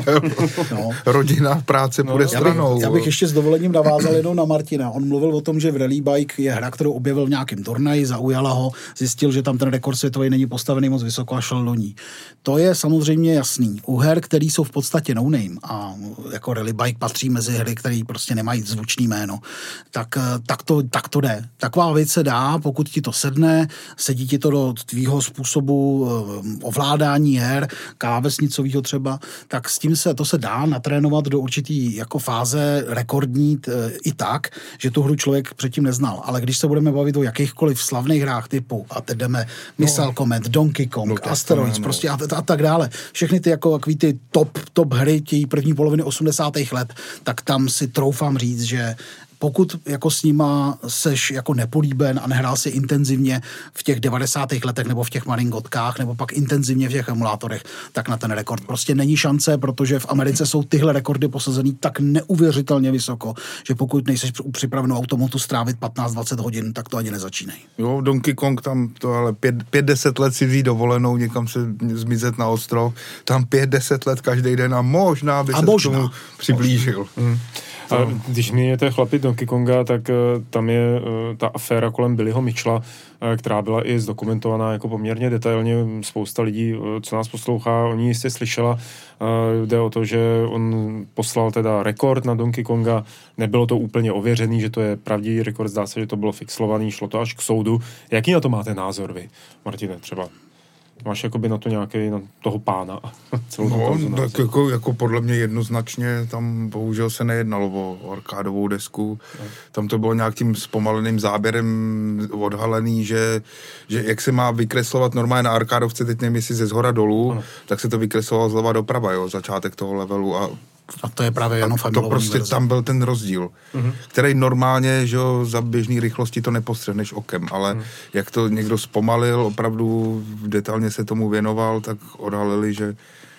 no. Rodina, práce no, půjde stranou. Já bych, já bych ještě s dovolením navázal jenom na Martina. On mluvil o tom, že v Rally Bike je hra, kterou objevil v nějakém turnaji, zaujala ho, zjistil, že tam ten rekord světový není postavený moc vysoko a šel do ní. To je samozřejmě jasný. U her, který jsou v podstatě no name a jako Rally Bike patří mezi hry, které prostě nemají zvučný jméno, tak, tak To, tak to jde. Taková věc se dá, pokud ti to sedne, sedí ti to do tvýho způsobu ovládání her, klávesnicovýho třeba, tak s tím se, to se dá natrénovat do určitý jako fáze rekordní t, i tak, že tu hru člověk předtím neznal. Ale když se budeme bavit o jakýchkoliv slavných hrách typu, a teď jdeme Missile no, Command, Donkey Kong, no, Asteroids, no. prostě a, a tak dále. Všechny ty jako takový ty top, top hry těch první poloviny osmdesátých let, tak tam si troufám říct, že pokud jako s nima seš jako nepolíben a nehrál si intenzivně v těch devadesátých letech nebo v těch maringotkách nebo pak intenzivně v těch emulátorech, tak na ten rekord prostě není šance, protože v Americe jsou tyhle rekordy posazený tak neuvěřitelně vysoko, že pokud nejseš připraven o automatu strávit patnáct dvacet hodin, tak to ani nezačínej. Jo, Donkey Kong tam to ale pět, pět deset let si vzít dovolenou, někam se zmizet na ostrov, tam pět deset let každý den a možná by a se možná. k tomu přiblížil. Hmm. A když mějete chlapi Donkey Konga, tak uh, tam je uh, ta aféra kolem Billyho Mitchella, uh, která byla i zdokumentovaná jako poměrně detailně. Spousta lidí, uh, co nás poslouchá, o ní jistě slyšela. Uh, jde o to, že on poslal teda rekord na Donkey Konga. Nebylo to úplně ověřený, že to je pravdivý rekord. Zdá se, že to bylo fixlovaný, šlo to až k soudu. Jaký na to máte názor vy, Martine, třeba? Máš jakoby na to nějaký, na toho pána? Celou no, tak jako, jako podle mě jednoznačně tam bohužel se nejednalo o arkádovou desku. No. Tam to bylo nějakým zpomaleným záběrem odhalený, že, že jak se má vykreslovat normálně na arkádovce, teď nevím, jestli ze zhora dolů, ano. tak se to vykreslovalo zleva doprava, jo, začátek toho levelu a A to je právě jenom to prostě verze. Tam byl ten rozdíl, mm-hmm. který normálně, že jo, za běžný rychlosti to nepostřehneš okem, ale mm. jak to někdo zpomalil, opravdu detailně se tomu věnoval, tak odhalili, že,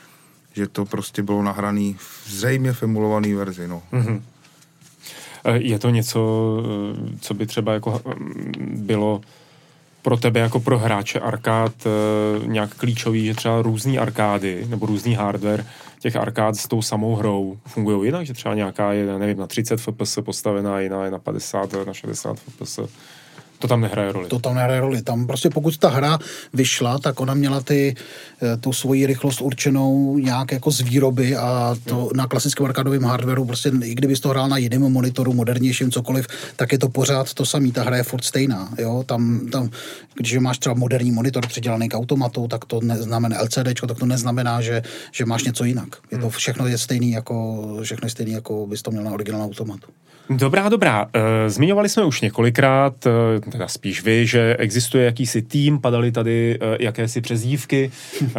že to prostě bylo nahraný zřejmě v emulovaný verzi, no. Mm-hmm. Je to něco, co by třeba jako bylo pro tebe jako pro hráče arkád nějak klíčový, že třeba různý arkády nebo různý hardware těch arkád s tou samou hrou fungují jinak, že třeba nějaká je, nevím, na třicet F P S postavená, jiná je na padesát, na šedesát F P S. To tam nehraje roli. To tam nehraje roli. Tam prostě pokud ta hra vyšla, tak ona měla ty, tu svoji rychlost určenou nějak jako z výroby a to no. na klasickém arkádovém hardwareu prostě i kdybys to hrál na jiném monitoru, modernějším, cokoliv, tak je to pořád to samý. Ta hra je furt stejná. Jo? Tam, tam, když máš třeba moderní monitor přidělaný k automatu, tak to neznamená LCDčko, tak to neznamená, že, že máš něco jinak. Je to všechno je stejný jako, všechno je stejný, jako bys to měl na originálním automatu. Dobrá, dobrá. Zmiňovali jsme už několikrát, teda spíš vy, že existuje jakýsi tým, padaly tady jakési přezdívky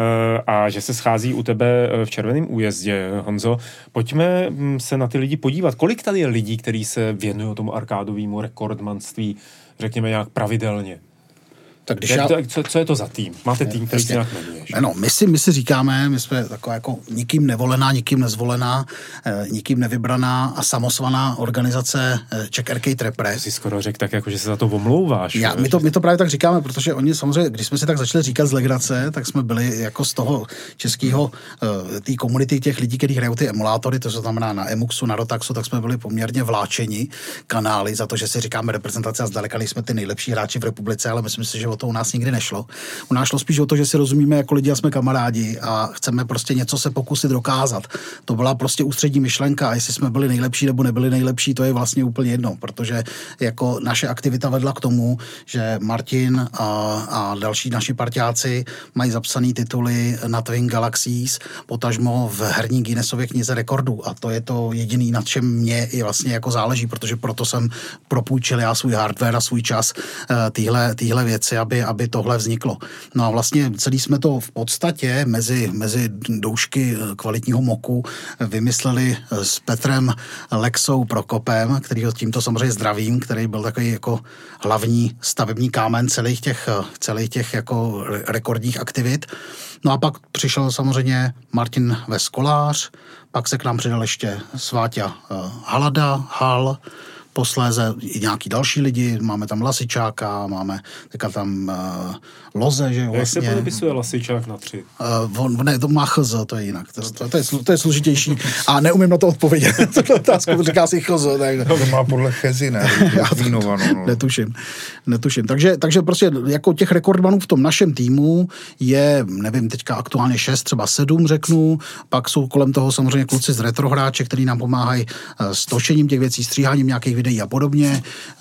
a že se schází u tebe v Červeném újezdě. Honzo, pojďme se na ty lidi podívat. Kolik tady je lidí, kteří se věnují tomu arkádovému rekordmanství, řekněme nějak pravidelně? Tak když Jak já... to, co, co je to za tým? Máte tým, který se nějak jmenuješ? No, my si, my si říkáme, my jsme taková jako nikým nevolená, nikým nezvolená, eh, nikým nevybraná a samosvaná organizace eh, Czech Arcade Repress. Jsi skoro řekl tak, jako, že se za to omlouváš. Já, my, to, my to právě tak říkáme, protože oni samozřejmě, když jsme si tak začali říkat z legrace, tak jsme byli jako z toho českého, eh, té komunity těch lidí, kteří hrajou ty emulátory, to znamená na Emuxu, na Rotaxu, tak jsme byli poměrně vláčeni kanály za to, že si říkáme reprezentace a zdaleka nejsme ty nejlepší hráči v republice, ale myslím si, že to u nás nikdy nešlo. U nás šlo spíš o to, že si rozumíme jako lidi a jsme kamarádi a chceme prostě něco se pokusit dokázat. To byla prostě ústřední myšlenka a jestli jsme byli nejlepší nebo nebyli nejlepší, to je vlastně úplně jedno, protože jako naše aktivita vedla k tomu, že Martin a, a další naši parťáci mají zapsaný tituly na Twin Galaxies, potažmo v herní Guinnessově knize rekordů a to je to jediný, nad čem mě i vlastně jako záleží, protože proto jsem propůjčil já svůj hardware a svůj čas týhle, týhle věci, aby, aby tohle vzniklo. No a vlastně celý jsme to v podstatě mezi, mezi doušky kvalitního moku vymysleli s Petrem Lexou Prokopem, kterýho tímto samozřejmě zdravím, který byl takový jako hlavní stavební kámen celých těch, celých těch jako rekordních aktivit. No a pak přišel samozřejmě Martin Veskolář, pak se k nám přidal ještě Sváťa Halada, Hal, posléze i nějaký další lidi, máme tam Lasičáka, máme teďka tam uh, Loze, že jo, vlastně. Jak se podepisuje Lasičák na tři? Uh, on, ne, to má chz, to je jinak, to, to, to, je, to je složitější a neumím na to odpovědět, tuto otázku, říká si chz. Tak... To má podle chezy, ne? no. Netuším, netuším. Takže, takže prostě jako těch rekordmanů v tom našem týmu je, nevím, teďka aktuálně šest, třeba sedm řeknu, pak jsou kolem toho samozřejmě kluci z retrohráče, který nám pomáhají s točením těch věcí, stříháním nějakých videí a podobně.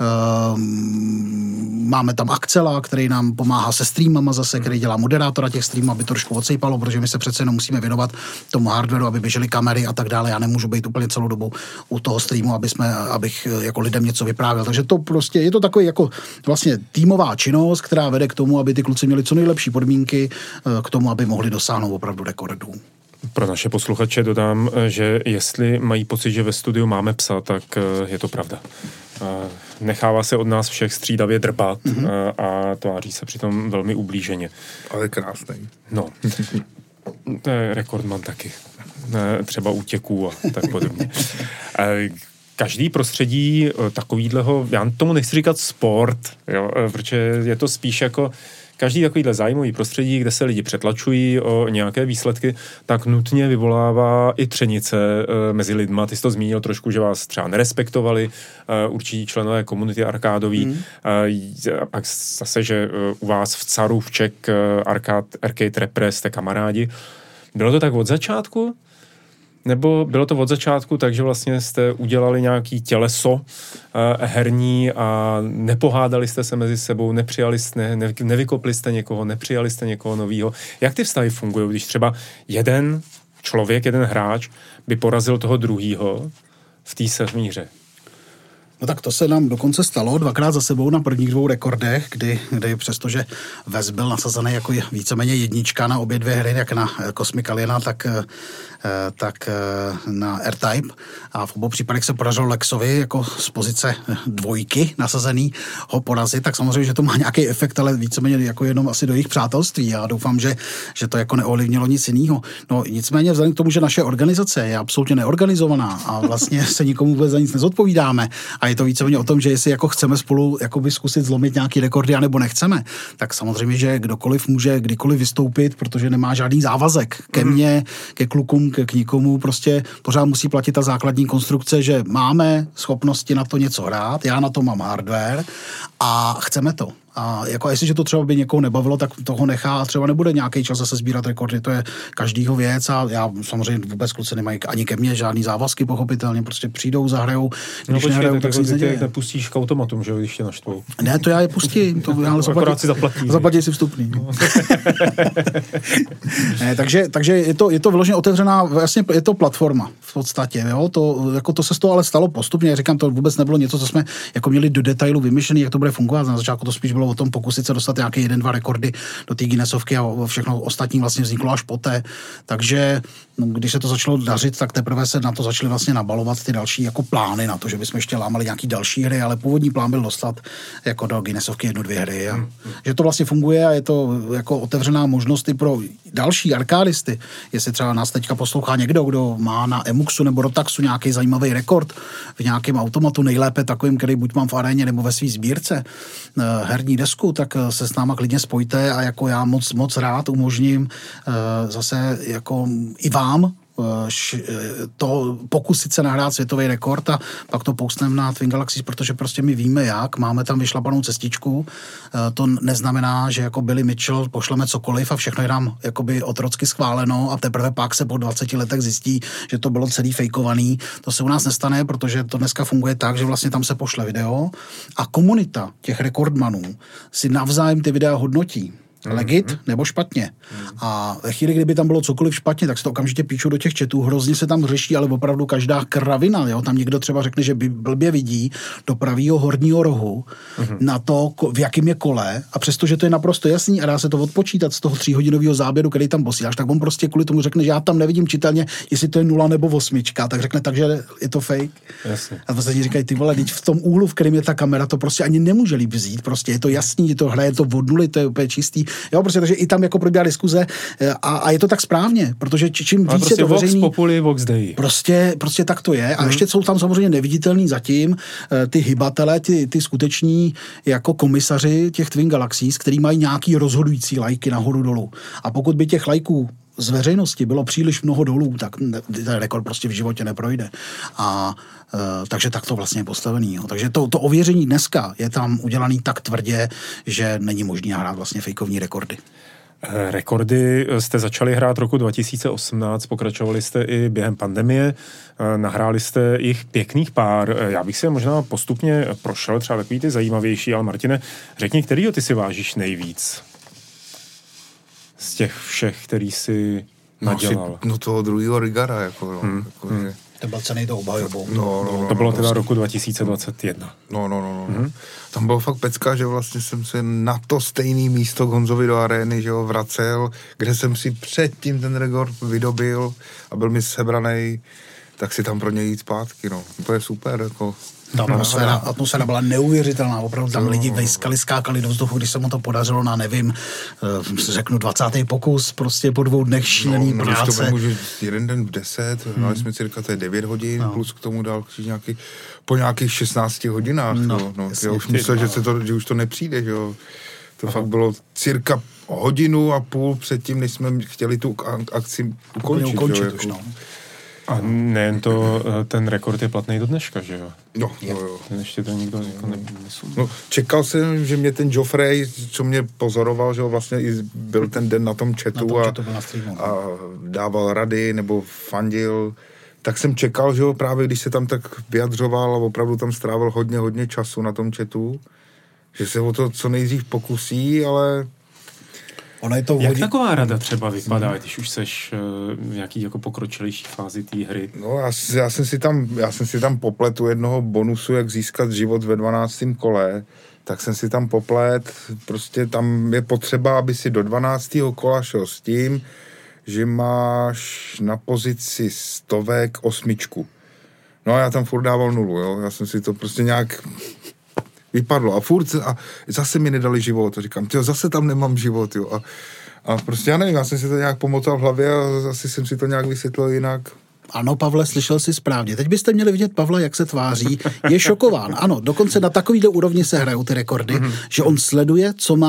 Máme tam Axela, který nám pomáhá se streamama zase, který dělá moderátora těch streamů, aby to trošku odsejpalo, protože my se přece jenom musíme věnovat tomu hardwareu, aby běžely kamery a tak dále. Já nemůžu být úplně celou dobu u toho streamu, aby jsme, abych jako lidem něco vyprávěl. Takže to prostě je to takový jako vlastně týmová činnost, která vede k tomu, aby ty kluci měli co nejlepší podmínky k tomu, aby mohli dosáhnout opravdu rekordů. Pro naše posluchače dodám, že jestli mají pocit, že ve studiu máme psa, tak je to pravda. Nechává se od nás všech střídavě drbat mm-hmm. a tváří se přitom velmi ublíženě. Ale krásný. No, to je rekordman taky. Třeba útěků a tak podobně. Každý prostředí takovýhleho, já tomu nechci říkat sport, jo, protože je to spíš jako každý takovýhle zájmový prostředí, kde se lidi přetlačují o nějaké výsledky, tak nutně vyvolává i třenice e, mezi lidma. Ty jsi to zmínil trošku, že vás třeba nerespektovali e, určití členové komunity arkádový. Mm. E, a pak zase, že e, u vás v Caru, v Czech Arcade, Arcade Repress jste kamarádi. Bylo to tak od začátku? Nebo bylo to od začátku, takže vlastně jste udělali nějaký těleso uh, herní a nepohádali jste se mezi sebou, nepřijali jste, ne, nevykopli jste někoho, nepřijali jste někoho novýho. Jak ty vztahy fungují, když třeba jeden člověk, jeden hráč by porazil toho druhýho v té sevmíře? No tak to se nám dokonce stalo dvakrát za sebou na prvních dvou rekordech, kdy, kdy přestože Ves byl nasazený jako víceméně jednička na obě dvě hry, jak na Cosmic Aliena, tak, tak na R-Type. A v obou případech se podařilo Lexovi jako z pozice dvojky nasazený ho porazit, tak samozřejmě, že to má nějaký efekt, ale víceméně jako jenom asi do jejich přátelství. Já doufám, že, že to jako neovlivnilo nic jiného. No nicméně vzhledem k tomu, že naše organizace je absolutně neorganizovaná a vlastně se nikomu vůbec za nic nezodpovídáme, a je to víceméně o tom, že jestli jako chceme spolu jakoby zkusit zlomit nějaký rekordy, anebo nechceme, tak samozřejmě, že kdokoliv může kdykoliv vystoupit, protože nemá žádný závazek ke mně, ke klukům, ke k nikomu, prostě pořád musí platit ta základní konstrukce, že máme schopnosti na to něco hrát, já na to mám hardware a chceme to. A jako jestliže to třeba by někoho nebavilo, tak toho nechá a třeba nebude nějaký čas zase sbírat rekordy, to je každýho věc a já samozřejmě vůbec kluci nemají ani ke mně žádný závazky, pochopitelně, prostě přijdou, zahrajou, když no, nehrajou, tak si nic neděje. Ty nepustíš k automatům, že jo, když tě naštvou. Ne, to já je pustím, to ale akorát si zaplatí. Zaplatí si vstupný. No. ne, takže, takže je to, je to vyloženě otevřená, vlastně je to platforma v podstatě, jo, to, jako to se z toho ale stalo postupně, říkám, to vůbec nebylo něco, co jsme jako měli do detailu vymyšlený, jak to bude fungovat, na začátku to spíš bylo o tom pokusit se dostat nějaké jeden, dva rekordy do té Guinnessovky a všechno ostatní vlastně vzniklo až poté, takže no, když se to začalo dařit, tak teprve se na to začaly vlastně nabalovat ty další jako plány na to, že bychom ještě lámali nějaký další hry, ale původní plán byl dostat jako do Guinnessovky jednu, dvě hry. A hmm. že to vlastně funguje a je to jako otevřená možnost i pro další arkádisty. Jestli třeba nás teďka poslouchá někdo, kdo má na Emuxu nebo Rotaxu nějaký zajímavý rekord v nějakém automatu, nejlépe takovým, který buď mám v aréně nebo ve své sbírce herní desku, tak se s náma klidně spojte a jako já moc, moc rád umožním zase jako i vám to pokusit se nahrát světový rekord a pak to postneme na Twin Galaxies, protože prostě my víme jak, máme tam vyšlapanou cestičku, to neznamená, že jako Billy Mitchell pošleme cokoliv a všechno je nám jakoby otrocky schváleno a teprve pak se po dvaceti letech zjistí, že to bylo celý fejkovaný. To se u nás nestane, protože to dneska funguje tak, že vlastně tam se pošle video a komunita těch rekordmanů si navzájem ty videa hodnotí. Legit mm-hmm. nebo špatně. Mm. A ve chvíli, kdyby tam bylo cokoliv špatně, tak se to okamžitě píčou do těch chatů, hrozně se tam řeší, ale opravdu každá kravina, jo? Tam někdo třeba řekne, že blbě vidí do pravýho horního rohu mm-hmm. na to, v jakém je kole a přestože to je naprosto jasný a dá se to odpočítat z toho tříhodinového záběru, který tam posíláš, tak on prostě kvůli tomu řekne, že já tam nevidím čitelně, jestli to je nula nebo osmička, tak řekne, takže je to fake. Jasně. A vlastně říkají, ty vole, v tom úhlu, v kterém je ta kamera, to prostě ani nemůže líp vzít, prostě je to jasný, je to hraje to od nuly, to je úplně čistý. Jo, prostě, takže i tam jako probíhá diskuze a, a je to tak správně, protože čím víc prostě je to veřejný... Vox populi, Vox Dei. Prostě, prostě tak to je. A hmm. ještě jsou tam samozřejmě neviditelný zatím ty hybatele, ty, ty skuteční jako komisaři těch Twin Galaxies, který mají nějaký rozhodující lajky nahoru dolů. A pokud by těch lajků z veřejnosti bylo příliš mnoho dolů, tak ten rekord prostě v životě neprojde. A e, takže tak to vlastně je postavený. Jo. Takže to, to ověření dneska je tam udělaný tak tvrdě, že není možné hrát vlastně fejkovní rekordy. Rekordy jste začali hrát roku dva tisíce osmnáct, pokračovali jste i během pandemie, nahráli jste jich pěkných pár. Já bych si možná postupně prošel třeba takový ty zajímavější, ale Martine, řekni, kterýho ty si vážíš nejvíc z těch všech, který si nadělal? No, si, no toho druhého Rigara, jako, no, hmm. jako hmm. To byl cený to obhajobou. No, no, no, to bylo no, teda prostě. roku dva tisíce dvacet jedna. No, no, no. no. Hmm. Tam bylo fakt pecka, že vlastně jsem se na to stejné místo k Honzovi do arény, že jo, vracel, kde jsem si předtím ten rekord vydobil a byl mi sebranej, tak si tam pro něj jít zpátky, no. To je super, jako... Ta atmosféra, atmosféra byla neuvěřitelná, opravdu tam lidi vejskali, skákali do vzduchu, když se mu to podařilo na, nevím, řeknu dvacátý pokus, prostě po dvou dnech šílený no, práce. No, to můžu jeden den v deset, hmm. ale jsme si říkali, to je devět hodin, no. plus k tomu dal nějaký, po nějakých šestnácti hodinách, no, no, no já už myslel, že, se to, že už to nepřijde, že jo. To Aha. fakt bylo cirka hodinu a půl předtím, než jsme chtěli tu akci ukončit. ukončit jo, už, jako. no. A nejen to, ten rekord je platný do dneška, že jo? No, jo, jo. Ten ještě to nikdo jako nesumí. No, čekal jsem, že mě ten Joffrey, co mě pozoroval, že vlastně i byl ten den na tom chatu, na tom a, chatu na streamu, a dával rady nebo fandil, tak jsem čekal, že jo, právě když se tam tak vyjadřoval a opravdu tam strávil hodně, hodně času na tom chatu, že se o to co nejdřív pokusí, ale... Ono je to Jak hodin... taková rada třeba vypadá, hmm. když už seš uh, v nějaký jako pokročilejší fázi té hry? No já, já, jsem si tam, já jsem si tam poplet u jednoho bonusu, jak získat život ve dvanáctém kole, tak jsem si tam poplet, prostě tam je potřeba, aby si do dvanáctého kola šel s tím, že máš na pozici stovek osmičku. No a já tam furt dával nulu, jo, já jsem si to prostě nějak... vypadlo a furt a zase mi nedali život a říkám, tyjo, zase tam nemám život, jo, a, a prostě já nevím, já jsem si to nějak pomotal v hlavě a zase jsem si to nějak vysvětlil jinak. Ano, Pavle, slyšel jsi správně. Teď byste měli vidět Pavla, jak se tváří. Je šokován. Ano, dokonce na takovýhle úrovni se hrajou ty rekordy, mm-hmm. že on sleduje, co má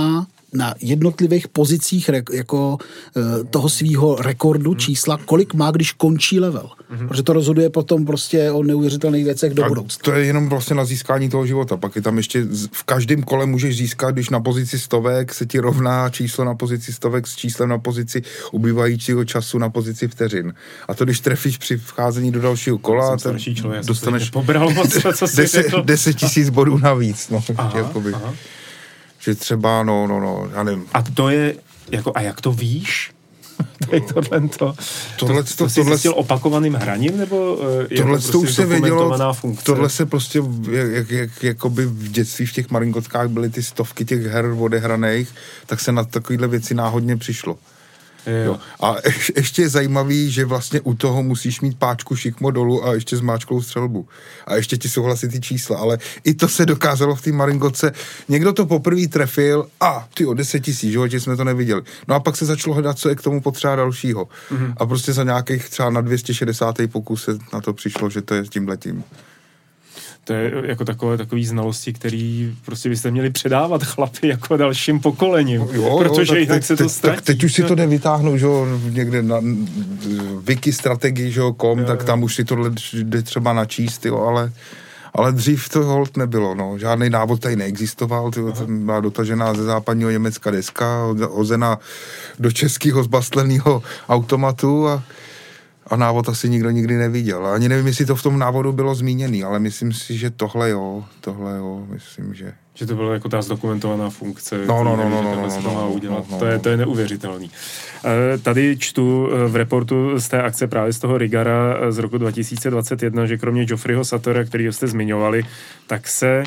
na jednotlivých pozicích re, jako uh, toho svýho rekordu čísla, kolik má, když končí level. Mm-hmm. Protože to rozhoduje potom prostě o neuvěřitelných věcech do budoucna. To je jenom vlastně na získání toho života. Pak je tam ještě, v každém kole můžeš získat, když na pozici stovek se ti rovná číslo na pozici stovek s číslem na pozici ubývajícího času na pozici vteřin. A to, když trefíš při vcházení do dalšího kola, ten člověk, dostaneš pobral moc, co jsi deset, deset tisíc bodů navíc. No, aha, jakoby. aha. Že třeba, no, no, no, já nevím. A to je, jako, a jak to víš? Tady tohle to, tohle, to, to, to, to jsi tohle, zjistil opakovaným hraním, nebo je tohle to prostě to už se vědělo, funkce? Tohle se prostě, jak, jak, jakoby v dětství v těch maringotkách byly ty stovky těch her odehraných, tak se na takovýhle věci náhodně přišlo. Jo. Jo. A ještě je zajímavý, že vlastně u toho musíš mít páčku šikmo dolů a ještě zmáčklou střelbu. A ještě ti souhlasí ty čísla, ale i to se dokázalo v té maringotce. Někdo to poprvé trefil a ty o deset tisíc, že jsme to neviděli. No a pak se začalo hledat, co je k tomu potřeba dalšího. Mm-hmm. A prostě za nějakých třeba na dvě stě šedesát pokus se na to přišlo, že to je tímhletím. To je jako takové takový znalosti, který prostě byste měli předávat chlapi jako dalším pokolením, jo, protože jo, jinak te, se to te, ztratí. Tak teď už si to nevytáhnou, že jo, někde na wiki strategii, že jo, kom, jo, tak tam už si to jde třeba načíst, jo, ale, ale dřív to holt nebylo, no, žádný návod tady neexistoval, tyjo, tam byla dotažená ze západního Německa deska, hozená do českého zbastleného automatu a A návod asi nikdo nikdy neviděl. Ani nevím, jestli to v tom návodu bylo zmíněný, ale myslím si, že tohle jo, tohle jo, myslím, že... Že to byla jako ta zdokumentovaná funkce. No, no, no, no, no, no, no, no, no, no. To je, to je neuvěřitelný. Tady čtu v reportu z té akce právě z toho Rigara z roku dva tisíce dvacet jedna, že kromě Geoffreyho Satora, kterýho jste zmiňovali, tak se...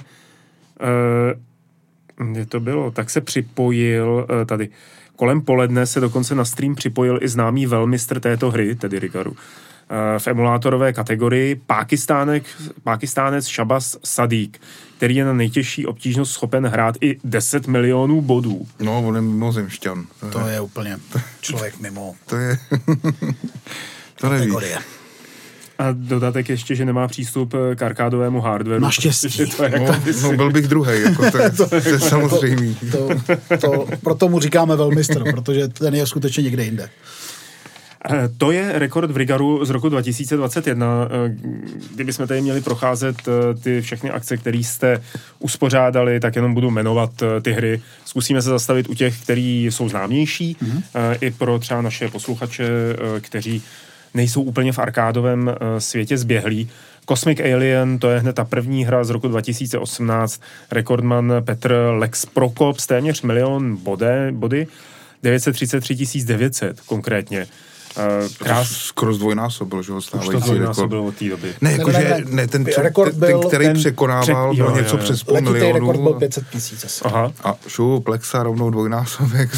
Kde to bylo? Tak se připojil tady... Kolem poledne se dokonce na stream připojil i známý velmistr této hry, tedy Rigaru. V emulátorové kategorii Pákistánek, Pákistánec Shabaz Sadiq, který je na nejtěžší obtížnost schopen hrát i deset milionů bodů. No, on je mimozemšťan. To, to je úplně člověk mimo. To je... to neví. A dodatek ještě, že nemá přístup k arkádovému hardwareu. Naštěstí. To je jako no, no, byl bych druhej, jako to je, to, to je samozřejmý. To, to, to, proto mu říkáme velmistr, protože ten je skutečně někde jinde. To je rekord v Rigaru z roku dva tisíce dvacet jedna. Kdybychom tady měli procházet ty všechny akce, které jste uspořádali, tak jenom budu jmenovat ty hry. Zkusíme se zastavit u těch, které jsou známější, mm-hmm. i pro třeba naše posluchače, kteří nejsou úplně v arkádovém uh, světě zběhlí. Cosmic Alien, to je hned ta první hra z roku dva tisíce osmnáct. Rekordman Petr Lex Prokop s téměř milion bodé, body, devět set třicet tři tisíc devět set konkrétně. Uh, krás... Skoro zdvojnásobil, že ho stávající rekord. Už to zdvojnásobil od té doby. Ne, jakože ne, ne, ne, ten, ten, ten, ten, který ten překonával, byl něco jo, přes půl letitej milionu. rekord byl pět set tisíc asi. Aha. A šup, Lexa rovnou dvojnásobek.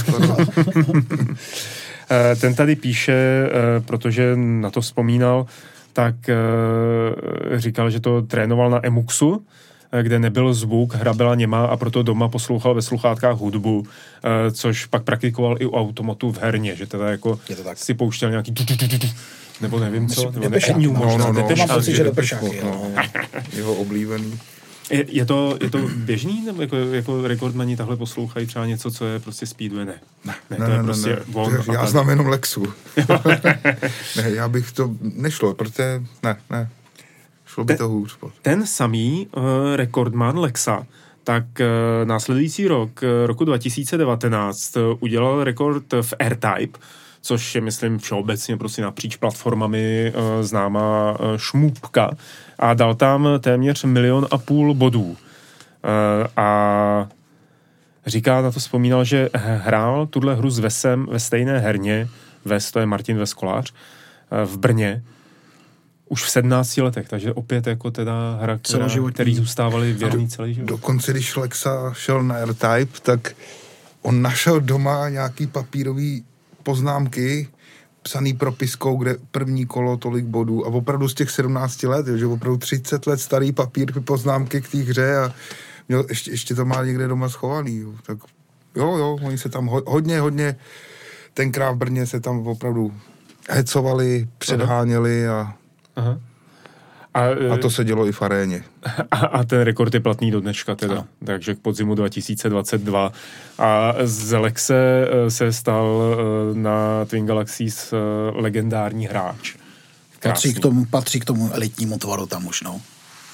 Ten tady píše, protože na to vzpomínal, tak říkal, že to trénoval na Emuxu, kde nebyl zvuk, hra byla němá a proto doma poslouchal ve sluchátkách hudbu, což pak praktikoval i u automatu v herně, že teda jako si pouštěl nějaký nebo nevím co, nebo Depešáky, možná, no, no, no, mám pocit, že Depešáky, no, jeho oblíbený. Je, je, to, je to běžný, nebo jako, jako rekordmani tahle poslouchají třeba něco, co je prostě Speedway? Ne, ne, ne, ne, to je ne, prostě ne. on. Já znám jenom Lexu. Ne, já bych to nešlo, protože ne, ne. Šlo by ten, to hůř. Ten samý uh, rekordman Lexa, tak uh, následující rok, uh, roku dva tisíce devatenáct, uh, udělal rekord v R-Type, což je, myslím, všeobecně prostě napříč platformami uh, známá uh, šmůpka a dal tam téměř milion a půl bodů. Uh, a říká, na to vzpomínal, že hrál tuhle hru s Vesem ve stejné herně, Ves, to je Martin Veskolář, uh, v Brně, už v sedmnácti letech, takže opět jako teda hra, která, který zůstávali věrný celý život. Dokonce, když Lexa šel na R-Type, tak on našel doma nějaký papírový poznámky, psaný propiskou, kde první kolo tolik bodů a opravdu z těch sedmnácti let, že opravdu třicet let starý papír poznámky k té hře a měl, ještě, ještě to má někde doma schovaný. Jo. Tak jo, jo, oni se tam ho, hodně, hodně, tenkrát v Brně se tam opravdu hecovali, předháněli a... Aha. A, a to se dělo i v aréně. A, a ten rekord je platný do dneška teda. Ano. Takže k podzimu dva tisíce dvacet dva. A z Lexe se stal na Twin Galaxies legendární hráč. Patří k, tomu, patří k tomu elitnímu tvaru tam už, no.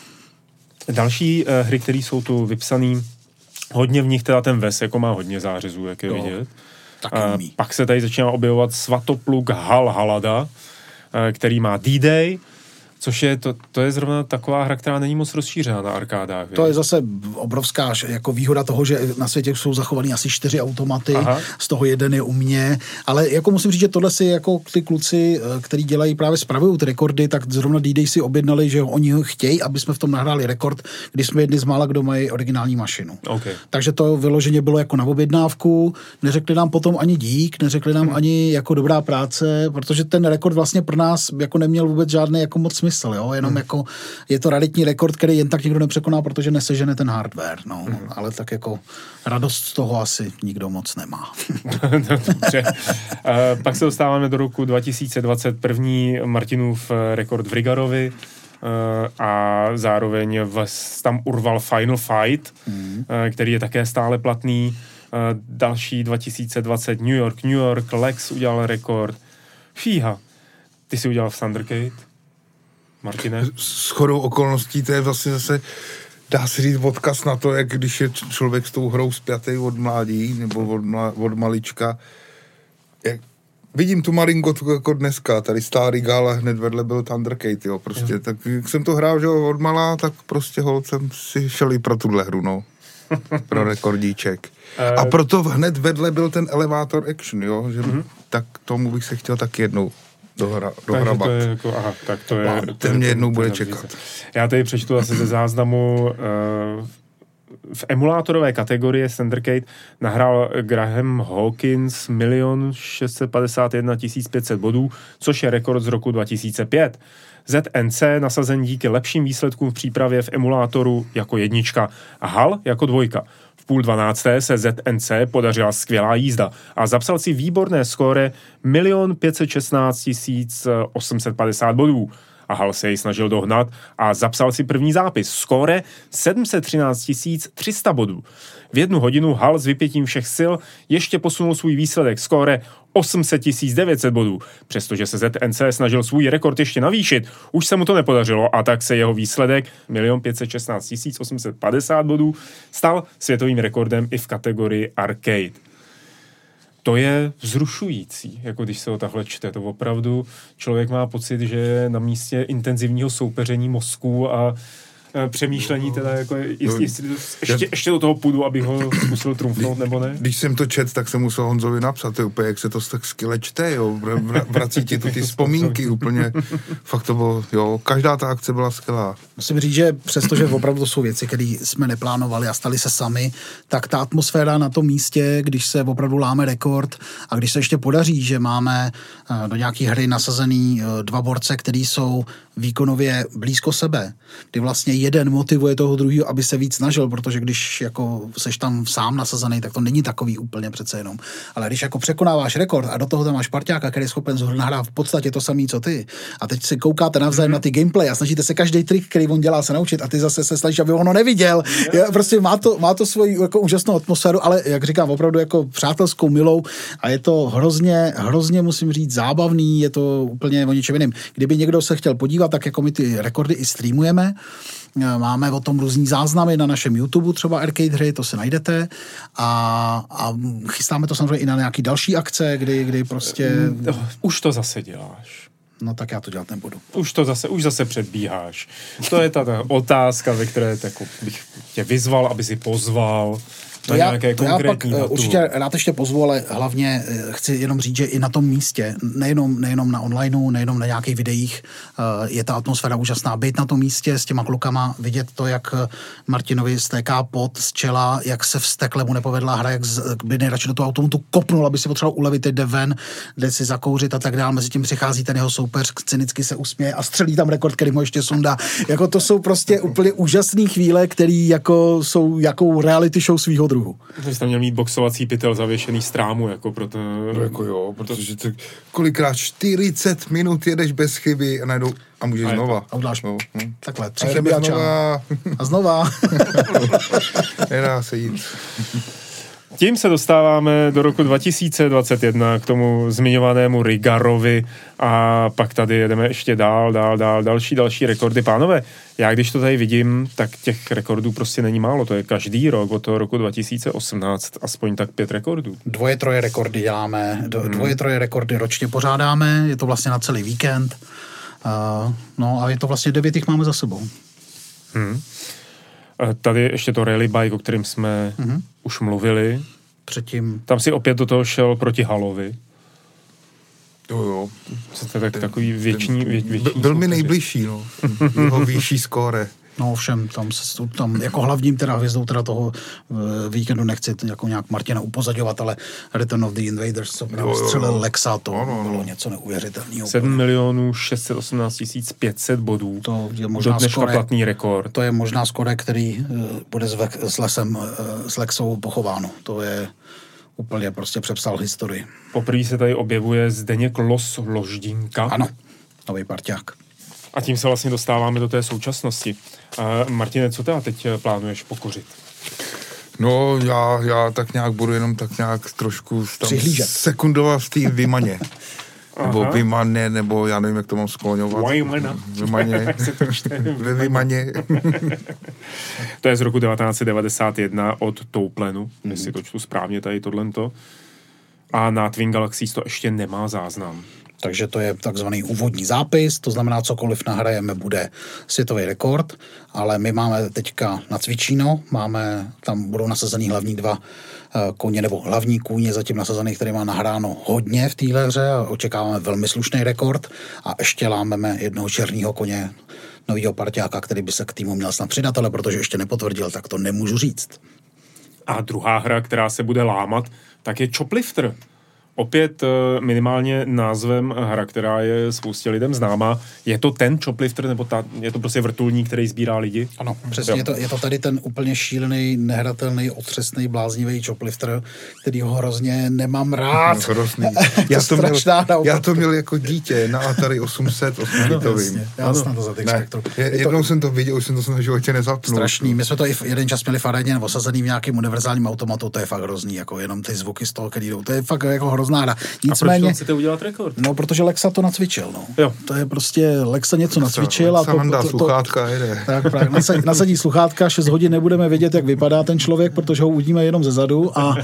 Další uh, hry, které jsou tu vypsaný, hodně v nich teda ten Ves, jako má hodně zářezů, jak je jo, vidět. Uh, pak se tady začíná objevovat Svatopluk Hal Halada, uh, který má D-Day, což je, to, to je zrovna taková hra, která není moc rozšířená na arkádách. To je zase obrovská jako výhoda toho, že na světě jsou zachovaný asi čtyři automaty, aha, z toho jeden je u mě, ale jako musím říct, že tohle si jako ty kluci, kteří dělají právě spravují ty rekordy, tak zrovna D-Day si objednali, že oni ho chtějí, aby jsme v tom nahráli rekord, když jsme jedni z mála, kdo mají originální mašinu. Okay. Takže to vyloženě bylo jako na objednávku, neřekli nám potom ani dík, neřekli nám hmm. ani jako dobrá práce, protože ten rekord vlastně pro nás jako neměl vůbec žádný jako moc smysl, jo? Jenom hmm. jako je to raritní rekord, který jen tak nikdo nepřekoná, protože nesežene ten hardware, no. Hmm. Ale tak jako radost z toho asi nikdo moc nemá. Dobře. Uh, pak se dostáváme do roku dva tisíce dvacet, první Martinův rekord v Rigarovi uh, a zároveň vás tam urval Final Fight, hmm. uh, který je také stále platný. Uh, další dva tisíce dvacet New York, New York, Lex udělal rekord. Fíha, ty jsi udělal v Thundercade? Martine? S chodou okolností to je vlastně zase, dá se říct, odkaz na to, jak když je člověk s tou hrou spjatý od mládí, nebo od, mla, od malička. Jak, vidím tu maringotku jako dneska, tady stál Rigál a hned vedle byl Thundercade, jo, prostě. Jo. Tak jak jsem to hrál, že od malá, tak prostě holt jsem si šel i pro tuhle hru, no. Pro rekordíček. A proto hned vedle byl ten Elevator Action, jo, že mm-hmm. tak tomu bych se chtěl tak jednou dohra, dohrabat. To je jako, aha, tak to je... To ten mě jednou bude čekat. Já tady přečtu asi ze záznamu. Uh, v emulátorové kategorii Thundercade nahrál Graham Hawkins milion šest set padesát jedna tisíc pět set bodů, což je rekord z roku dva tisíce pět. Z N C nasazen díky lepším výsledkům v přípravě v emulátoru jako jednička a Hal jako dvojka. V půl dvanácté se Z N C podařila skvělá jízda a zapsal si výborné skóre milion pět set šestnáct tisíc osm set padesát bodů. A Hal se jej snažil dohnat a zapsal si první zápis. Skóre sedm set třináct tisíc tři sta bodů. V jednu hodinu Hal s vypětím všech sil ještě posunul svůj výsledek skóre osm set tisíc devět set bodů. Přestože se Z N C snažil svůj rekord ještě navýšit, už se mu to nepodařilo a tak se jeho výsledek milion pět set šestnáct tisíc osm set padesát bodů stal světovým rekordem i v kategorii Arcade. To je vzrušující, jako když se ho takhle čte. To opravdu člověk má pocit, že je na místě intenzivního soupeření mozku a přemýšlení teda jako, jestli, jestli ještě, ještě do toho půjdu, abych ho zkusil trumfnout, nebo ne? Když jsem to čet, tak jsem musel Honzovi napsat, to je úplně, jak se to tak skvěle čte, jo, vrací ti tu ty vzpomínky úplně, fakt to bylo, jo, každá ta akce byla skvělá. Musím říct, že přestože opravdu to jsou věci, které jsme neplánovali a stali se sami, tak ta atmosféra na tom místě, když se opravdu láme rekord a když se ještě podaří, že máme do nějaký hry nasazený dva borce, který jsou výkonově blízko sebe, kdy vlastně jeden motivuje toho druhého, aby se víc snažil, protože když jako seš tam sám nasazený, tak to není takový úplně přece jenom. Ale když jako překonáváš rekord a do toho tam máš parťáka, který je schopen zhru nahrát v podstatě to samý, co ty, a teď si koukáte navzájem mm-hmm. na ty gameplay a snažíte se každý trik, který on dělá, se naučit a ty zase se snažíš, aby ono neviděl. Yeah. Prostě má to, má to svoji jako úžasnou atmosféru, ale jak říkám, opravdu jako přátelskou, milou a je to hrozně, hrozně musím říct zábavný, je to úplně o něčem jiným. Kdyby někdo se chtěl podívat, tak jako my ty rekordy i streamujeme. Máme o tom různý záznamy na našem YouTube, třeba Arcade hry, to se najdete a, a chystáme to samozřejmě i na nějaký další akce, kdy, kdy prostě... Už to zase děláš. No tak já to dělat nebudu. Už to zase, už zase předbíháš. To je ta, ta otázka, ve které tako, bych tě vyzval, aby si pozval. To já, to já pak datu. Určitě rád ještě pozvu, ale hlavně chci jenom říct, že i na tom místě, nejenom, nejenom na onlineu, nejenom na nějakých videích, je ta atmosféra úžasná. Být na tom místě s těma klukama, vidět to, jak Martinovi stéká pot z čela, jak se vztekle mu nepovedla hra, jak by nejradši do toho automatu kopnul, aby si potřeboval ulevit, jde ven, jde si zakouřit a tak dále. Mezi tím přichází ten jeho soupeř, cynicky se usměje a střelí tam rekord, který mu ještě sundá. Jako to jsou prostě úplně úžasné chvíle, které jako jsou jakou reality show svýho druhu. druhu. To jsi tam měl mít boxovací pytel zavěšený z trámu, jako pro to... No jako jo, protože to, kolikrát čtyřicet minut jedeš bez chyby a najednou a můžeš a znova. A uděláš no, no. takhle, tři chyby a znova. A znova. Nedá se jít. Tím se dostáváme do roku dva tisíce dvacet jedna k tomu zmiňovanému Rigarovi a pak tady jedeme ještě dál, dál, dál, další, další rekordy. Pánové, já když to tady vidím, tak těch rekordů prostě není málo. To je každý rok od toho roku dva tisíce osmnáct, aspoň tak pět rekordů. Dvoje, troje rekordy děláme, dvoje, troje rekordy ročně pořádáme, je to vlastně na celý víkend. Uh, no a je to vlastně devět, jich máme za sebou. Hmm. Tady ještě to rally bike, o kterém jsme mm-hmm. už mluvili. Předtím. Tam si opět do toho šel proti Halovi. Jo, jo. To je tak, takový věční, vě, věční Byl mi nejbližší, no. Jeho výšší skóre. No ovšem, tam, se, tam jako hlavním teda hvězdou teda toho víkendu nechci jako nějak Martina upozaďovat, ale Return of the Invaders, co právě střelil Lexa, to no, no, no. bylo něco neuvěřitelného. sedm milionů šest set osmnáct tisíc pět set bodů. To je možná skore, platný rekord. To je možná skore, který uh, bude s, ve, s Lesem, uh, s Lexou pochováno. To je úplně prostě přepsal historii. Poprvé se tady objevuje Zdeněk Los Loždinka. Ano, nový parťák. A tím se vlastně dostáváme do té současnosti. Uh, Martine, co teda teď plánuješ pokořit? No, já, já tak nějak budu jenom tak nějak trošku tam sekundovat v té Vymaně. Nebo Vymaně, nebo já nevím, jak to mám skloňovat. Vymana. Vymaně. Ve Vymaně. To je z roku devatenáct set devadesát jedna od Touplenu, mm-hmm. jestli to čtu správně tady tohleto. A na Twin Galaxies to ještě nemá záznam. Takže to je takzvaný úvodní zápis, to znamená, cokoliv nahrajeme, bude světový rekord, ale my máme teďka nacvičíno, máme, tam budou nasazený hlavní dva uh, koně, nebo hlavní kůň je zatím nasazený, který má nahráno hodně v téhle hře a očekáváme velmi slušný rekord a ještě lámeme jednoho černého koně, novýho parťáka, který by se k týmu měl snad přidat, ale protože ještě nepotvrdil, tak to nemůžu říct. A druhá hra, která se bude lámat, tak je Choplifter. Opět minimálně názvem hra, která je spoustě lidem známá. Je to ten Choplifter, nebo ta, je to prostě vrtulník, který sbírá lidi? Ano, přesně. Je to, je to tady ten úplně šílený, nehratelný, otřesný, bláznivý Choplifter, který ho hrozně nemám rád. Hrozný. Já, to měl, já to měl jako dítě na Atari osm set osm-bitovým. Já jsem to za těch spektrum. Jednou to, jsem to viděl, už jsem to jsem na životě nezapnul. Strašný. My jsme to i jeden čas měli v aréně osazený v nějakým univerzálním automatu, to je fakt hrozný, jako jenom ty zvuky z toho, který jdou. To je fakt jako hrozný. Nicméně, a proč chcete udělat rekord? No, protože Lexa to nacvičil, no. Jo. To je prostě, Lexa něco Lexa, nacvičil Lexa a to... nám dá to, sluchátka, to, jede. Tak právě, nasadí, nasadí sluchátka, šest hodin nebudeme vědět, jak vypadá ten člověk, protože ho uvidíme jenom ze zadu a,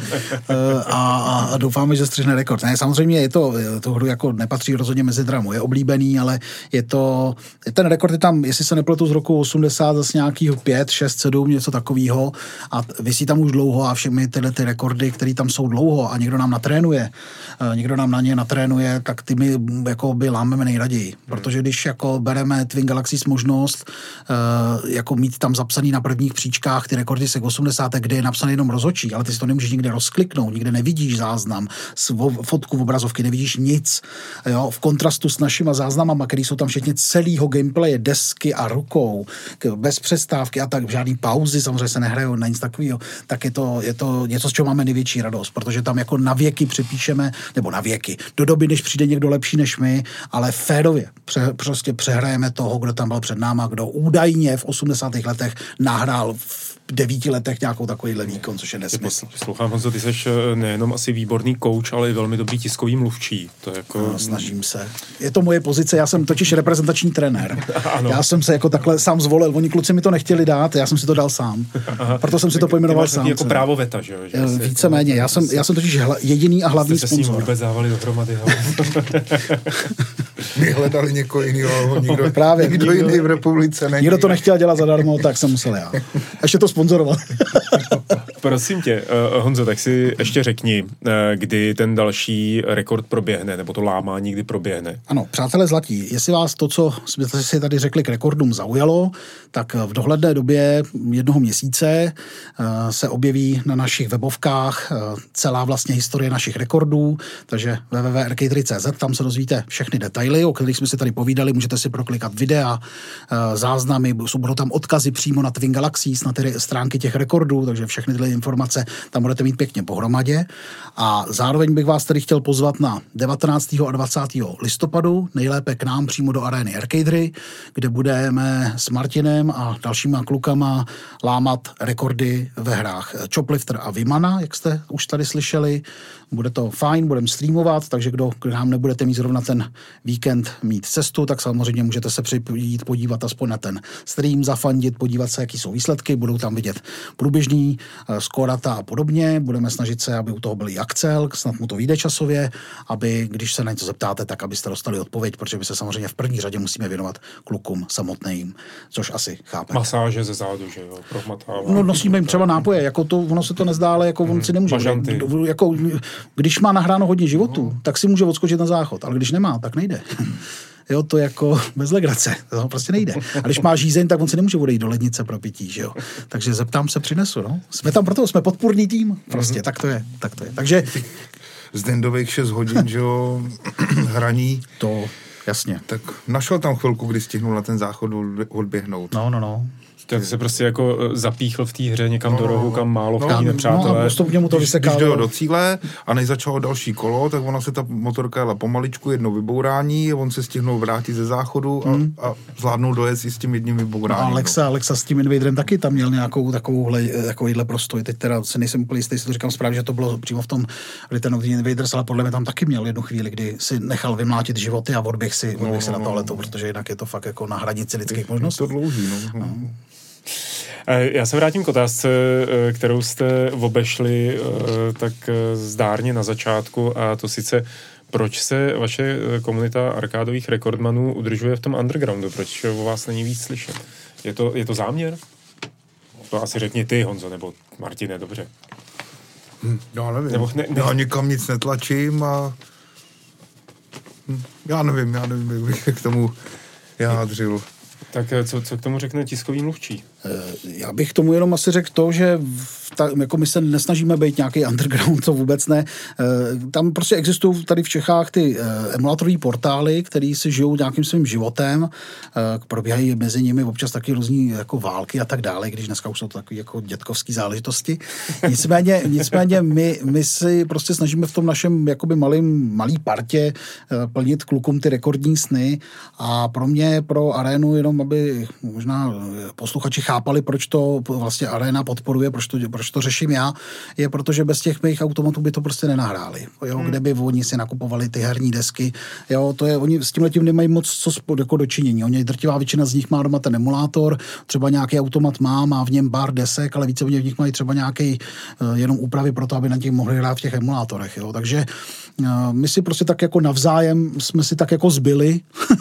a, a, a doufáme, že střihne rekord. Ne, samozřejmě je to, to hru jako nepatří rozhodně mezi dramu, je oblíbený, ale je to, ten rekord je tam, jestli se nepletu z roku osmdesát, zase nějakých pět, šest, sedm, něco takového a visí tam už dlouho a všechny tyhle ty rekordy, které tam jsou dlouho a někdo nám natrénuje, někdo nám na ně natrénuje, tak ty my jako by lámeme nejraději. Protože když jako bereme Twin Galaxies možnost uh, jako mít tam zapsaný na prvních příčkách ty rekordy se k osmdesáté, kde je napsaný jenom rozhodčí, ale ty si to nemůžeš nikde rozkliknout, nikde nevidíš záznam, fotku v obrazovky, nevidíš nic. Jo? V kontrastu s našima záznamama, který jsou tam včetně celého gameplaye, desky a rukou, bez přestávky a tak, žádný pauzy, samozřejmě se nehrajou na nic takového, tak je to, je to něco, z čeho máme největší radost, protože tam jako na věky přepíšeme, nebo na věky, do doby, než přijde někdo lepší než my, ale férově pře, prostě přehrajeme toho, kdo tam byl před náma, kdo údajně v osmdesátých letech nahrál v devíti letech nějakou takovýhle výkon, což je nesmysl. Poslouchám, Honzo, ty jsi nejenom asi výborný kouč, ale i velmi dobrý tiskový mluvčí. To je jako... No, snažím se. Je to moje pozice, já jsem totiž reprezentační trenér. Ano. Já jsem se jako takhle sám zvolil, oni kluci mi to nechtěli dát, já jsem si to dal sám. Aha. Proto jsem si to pojmenoval sám. Jako právo veta, že jo? Víceméně, já jsem, já jsem totiž hla, jediný a hlavní sponzor. Jste se s ním vůbec dávali dohromady. My hledali někoho jiného, nikdo, Právě, nikdo, nikdo jiný v republice není. Nikdo to nechtěl dělat zadarmo, tak jsem musel já. Ještě to sponzoroval. Prosím tě, uh, Honzo, tak si ještě řekni, uh, kdy ten další rekord proběhne, nebo to lámání kdy proběhne. Ano, přátelé zlatí, jestli vás to, co jsme si tady řekli k rekordům, zaujalo, tak v dohledné době jednoho měsíce uh, se objeví na našich webovkách uh, celá vlastně historie našich rekordů, takže w w w tečka r k tři tečka c z, tam se dozvíte všechny detaily. byly, o kterých jsme si tady povídali, můžete si proklikat videa, záznamy, budou tam odkazy přímo na Twin Galaxies, na ty stránky těch rekordů, takže všechny tyhle informace tam budete mít pěkně pohromadě. A zároveň bych vás tady chtěl pozvat na devatenáctého a dvacátého listopadu, nejlépe k nám přímo do arény Arcadery, kde budeme s Martinem a dalšíma klukama lámat rekordy ve hrách Choplifter a Vimana, jak jste už tady slyšeli. Bude to fajn, budeme streamovat, takže kdo k nám nebudete mít zrovna ten víkend mít cestu, tak samozřejmě můžete se přijít podívat aspoň na ten stream, zafandit, podívat se, jaký jsou výsledky, budou tam vidět průběžný skórata a podobně. Budeme snažit se, aby u toho byl i Axel, snad mu to vyjde časově, aby, když se na něco zeptáte, tak abyste dostali odpověď, protože my se samozřejmě v první řadě musíme věnovat klukům samotným, což asi chápete. Masáže ze zádu, že jo, prohmatává. No, nosíme jim třeba nápoje, jako to, ono se to nezdá, ale jako on si nemůže. Jako, když má nahráno hodně životů, no, tak si může odskočit na záchod, ale když nemá, tak nejde. Jo, to jako bez legrace, to prostě nejde. A když má žízeň, tak on si nemůže odejít do lednice pro pití, že jo. Takže zeptám se, přinesu, no. Jsme tam proto, jsme podpůrný tým, prostě, mm-hmm. tak to je, tak to je. Takže... Z dendových šest hodin, že jo, hraní. To, jasně. Tak našel tam chvilku, kdy stihnul na ten záchod odběhnout. No, no, no. Tak se prostě jako zapíchl v té hře někam no, do rohu, kam málo no, chodí nepřátelé. No a postupně mu to vysekalo. Když dojel do cíle a než začalo další kolo, tak ona se ta motorka jela pomaličku, jedno vybourání, a on se stihnul vrátit ze záchodu a, hmm. a zvládnul dojet i s tím jedním vybouráním. No, Alexa, no. Alexa s tím Invaderem taky tam měl nějakou takovouhle, takovýhle prostoj. Teď teda se nejsem úplně jistý, jestli to říkám správně, že to bylo přímo v tom Return of the Invaders, ale podle mě tam taky měl jednu chvíli, kdy si nechal vymlátit životy a odběh si, odběh no, si no, na tohleto, protože jinak je to fakt jako na hranici lidských možností. To dlouhý, no. no. Já se vrátím k otázce, kterou jste obešli tak zdárně na začátku, a to sice, proč se vaše komunita arkádových rekordmanů udržuje v tom undergroundu? Proč o vás není víc slyšet? Je to, je to záměr? To asi řekni ty, Honzo, nebo Martine, dobře. Hm, já nevím. Nebo ne, ne... Já nikam nic netlačím a hm, já nevím, já nevím, jak bych k tomu jádřil. Tak co, co k tomu řekne tiskový mluvčí? Já bych tomu jenom asi řekl to, že ta, jako my se nesnažíme být nějaký underground, to vůbec ne. Tam prostě existují tady v Čechách ty emulatorové portály, které si žijou nějakým svým životem, probíhají mezi nimi občas taky různý jako války a tak dále, když dneska už jsou to takové jako dětkovské záležitosti. Nicméně, nicméně my, my si prostě snažíme v tom našem jakoby malým, malý partě plnit klukům ty rekordní sny, a pro mě, pro arénu, jenom aby možná posluchači chápali, proč to vlastně aréna podporuje, proč to, proč to řeším já, je proto, že bez těch mých automatů by to prostě nenahráli. Jo, hmm. Kde by oni si nakupovali ty herní desky. Jo, to je, oni s tímhletím nemají moc co jako dočinění. Oni, drtivá většina z nich má doma ten emulátor, třeba nějaký automat má, má v něm bar desek, ale více v nich mají třeba nějaký uh, jenom úpravy pro to, aby na těch mohli hrát v těch emulátorech. Jo. Takže uh, my si prostě tak jako navzájem jsme si tak jako zbyli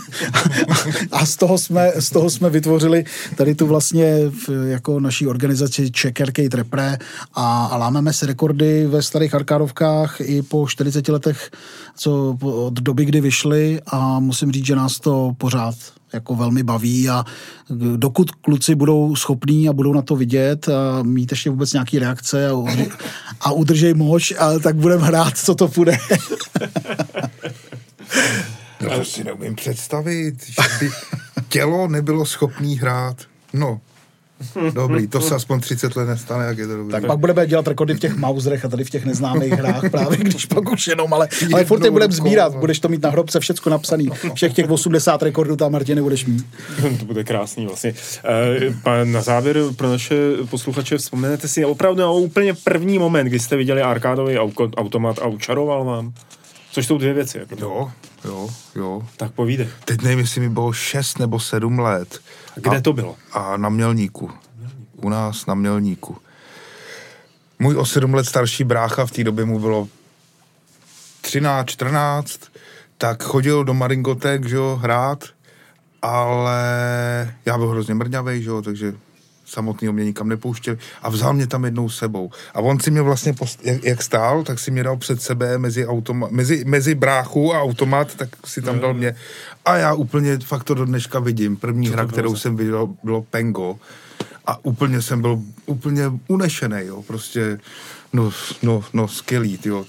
a z toho jsme, z toho jsme vytvořili tady tu vlastně jako naší organizaci Czech Arcade Repre a, a lámeme si rekordy ve starých arkádovkách i po čtyřiceti letech, co od doby, kdy vyšly, a musím říct, že nás to pořád jako velmi baví, a dokud kluci budou schopní a budou na to vidět a mít ještě vůbec nějaký reakce a, udrž- a udržej moč, a tak budeme hrát, co to půjde. No to si neumím představit, že by tělo nebylo schopný hrát. No, dobrý, to se aspoň třicet let nestane, jak je to dobrý. Tak pak budeme dělat rekordy v těch Mauserech a tady v těch neznámých hrách, právě když pak už jenom, ale, ale furt je budeme sbírat, budeš to mít na hrobce všecko napsaný, všech těch osmdesát rekordů tam, Martine, budeš mít. To bude krásný vlastně. Na závěr pro naše posluchače, vzpomenete si opravdu na úplně první moment, kdy jste viděli arkádový automat a učaroval vám? Což jsou dvě věci. Jako jo, jo, jo. Tak povídej. Teď nevím, jestli mi bylo šest nebo sedm let. A kde a, to bylo? A na Mělníku. U nás na Mělníku. Můj o sedm let starší brácha, v té době mu bylo třináct, čtrnáct, tak chodil do maringotek, že jo, hrát, ale já byl hrozně mrňavej, že jo, takže samotného mě nikam nepouštěl a vzal mě tam jednou sebou. A on si mě vlastně, post, jak, jak stál, tak si mě dal před sebe mezi, automa, mezi, mezi bráchu a automat, tak si tam dal mě. A já úplně fakt to do dneška vidím. První hra, kterou jsem viděl, bylo Pengo. A úplně jsem byl úplně unešený, jo. Prostě, no, no, no skvělý, jo. To,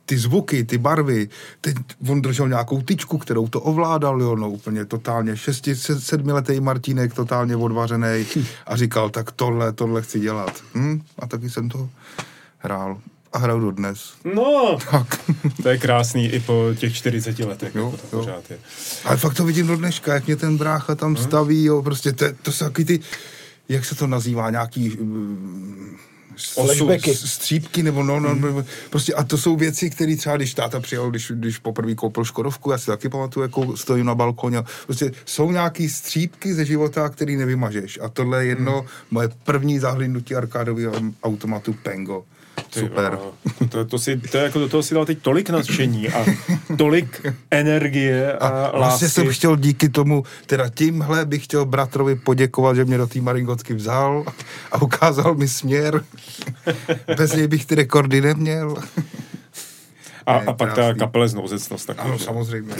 ty zvuky, ty barvy, teď on držel nějakou tyčku, kterou to ovládal, jo, no úplně totálně, šesti, sedmiletý Martínek, totálně odvařenej a říkal, tak tohle, tohle chci dělat. Hm? A taky jsem to hrál. A hraju do dnes. No, tak. To je krásný i po těch čtyřiceti letech. Jo, jako to jo. pořád je. Ale fakt to vidím do dneška, jak mě ten brácha tam hmm. staví, jo, prostě to, to jsou taky ty, jak se to nazývá, nějaký Flashbacky. Střípky, nebo no, no, hmm. prostě a to jsou věci, které třeba, když táta přijel, když, když poprvé koupil Škodovku, já si taky pamatuju, jako stojím na balkoně, prostě jsou nějaký střípky ze života, který nevymažeš a tohle je jedno hmm. moje první zahlídnutí arkádového automatu Pengo. Ty, super. To, to, to, si, to jako do toho si dal teď tolik nadšení a tolik energie a, a lásky. Vlastně jsem chtěl díky tomu, teda tímhle bych chtěl bratrovi poděkovat, že mě do té Maringotky vzal a ukázal mi směr. Bez něj bych ty rekordy neměl. A, ne, a pak ta kapele Znouzecnost. Tak ano, samozřejmě.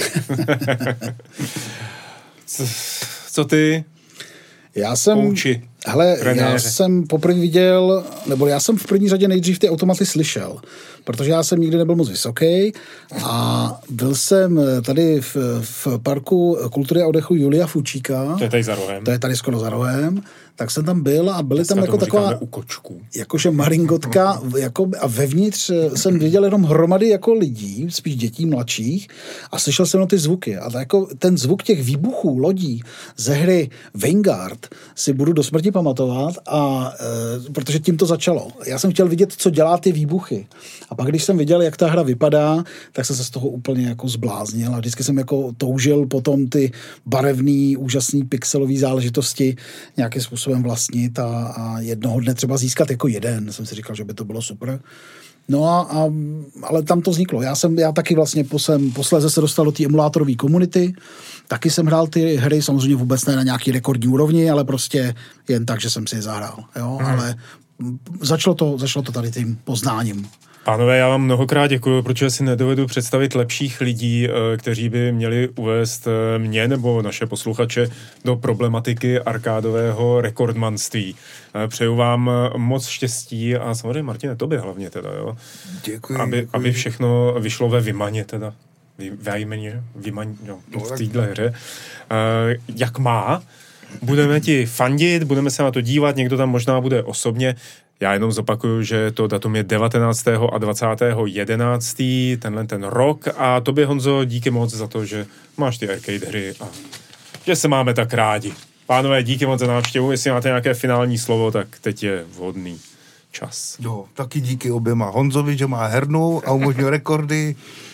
co, co ty? Já jsem, Kouči, hele, trenéře. já jsem poprvé viděl, nebo já jsem v první řadě nejdřív ty automaty slyšel, protože já jsem nikdy nebyl moc vysoký a byl jsem tady v, v parku kultury a oddechu Julia Fučíka. To je tady za rohem. To je tady skoro za rohem. Tak jsem tam byl a byly Dneska tam jako taková, u kočků. jakože Maringotka, jako, a vevnitř jsem viděl jenom hromady jako lidí, spíš dětí mladších a slyšel jsem no ty zvuky. A to jako ten zvuk těch výbuchů lodí ze hry Vanguard si budu do smrti pamatovat, a, e, protože tím to začalo. Já jsem chtěl vidět, co dělá ty výbuchy. A pak, když jsem viděl, jak ta hra vypadá, tak jsem se z toho úplně jako zbláznil a vždycky jsem jako toužil potom ty barevný, úžasný pixelový záležitosti nějakým způsobem vlastnit a, a jednoho dne třeba získat jako jeden. Jsem si říkal, že by to bylo super. No a, a ale tam to vzniklo. Já jsem, já taky vlastně posem, posléze se dostal do té emulátorové komunity. Taky jsem hrál ty hry, samozřejmě vůbec ne na nějaký rekordní úrovni, ale prostě jen tak, že jsem si je zahrál. Jo? Hmm. Ale začalo to, začalo to tady tím poznáním. Pánové, já vám mnohokrát děkuji, protože si nedovedu představit lepších lidí, kteří by měli uvést mě nebo naše posluchače do problematiky arkádového rekordmanství. Přeju vám moc štěstí a samozřejmě, Martine, tobě hlavně teda, jo? Děkuji, aby, děkuji. aby všechno vyšlo ve vymaně teda. Vejmeně, vymaně, no, v téhle hře. Jak má? Budeme ti fandit, budeme se na to dívat, někdo tam možná bude osobně. Já jenom zopakuju, že to datum je devatenáctého a dvacátého jedenáctého tenhle ten rok a tobě, Honzo, díky moc za to, že máš ty arcade hry a že se máme tak rádi. Pánové, díky moc za návštěvu, jestli máte nějaké finální slovo, tak teď je vhodný čas. Jo, taky díky oběma. Honzovi, že má hernu a umožňuje rekordy.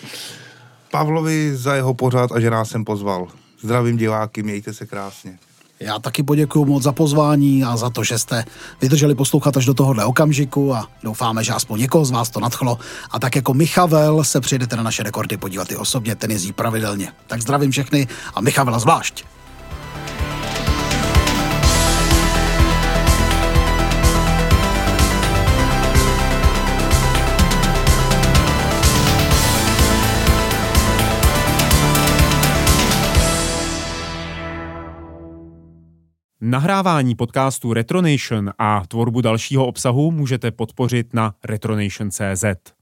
Pavlovi za jeho pořad a že nás sem pozval. Zdravím diváky, mějte se krásně. Já taky poděkuju moc za pozvání a za to, že jste vydrželi poslouchat až do tohohle okamžiku a doufáme, že aspoň někoho z vás to nadchlo. A tak jako Michavel se přijedete na naše rekordy podívat i osobně, ten jezdí pravidelně. Tak zdravím všechny a Michavela zvlášť. Nahrávání podcastu Retronation a tvorbu dalšího obsahu můžete podpořit na retronation tečka cé zet.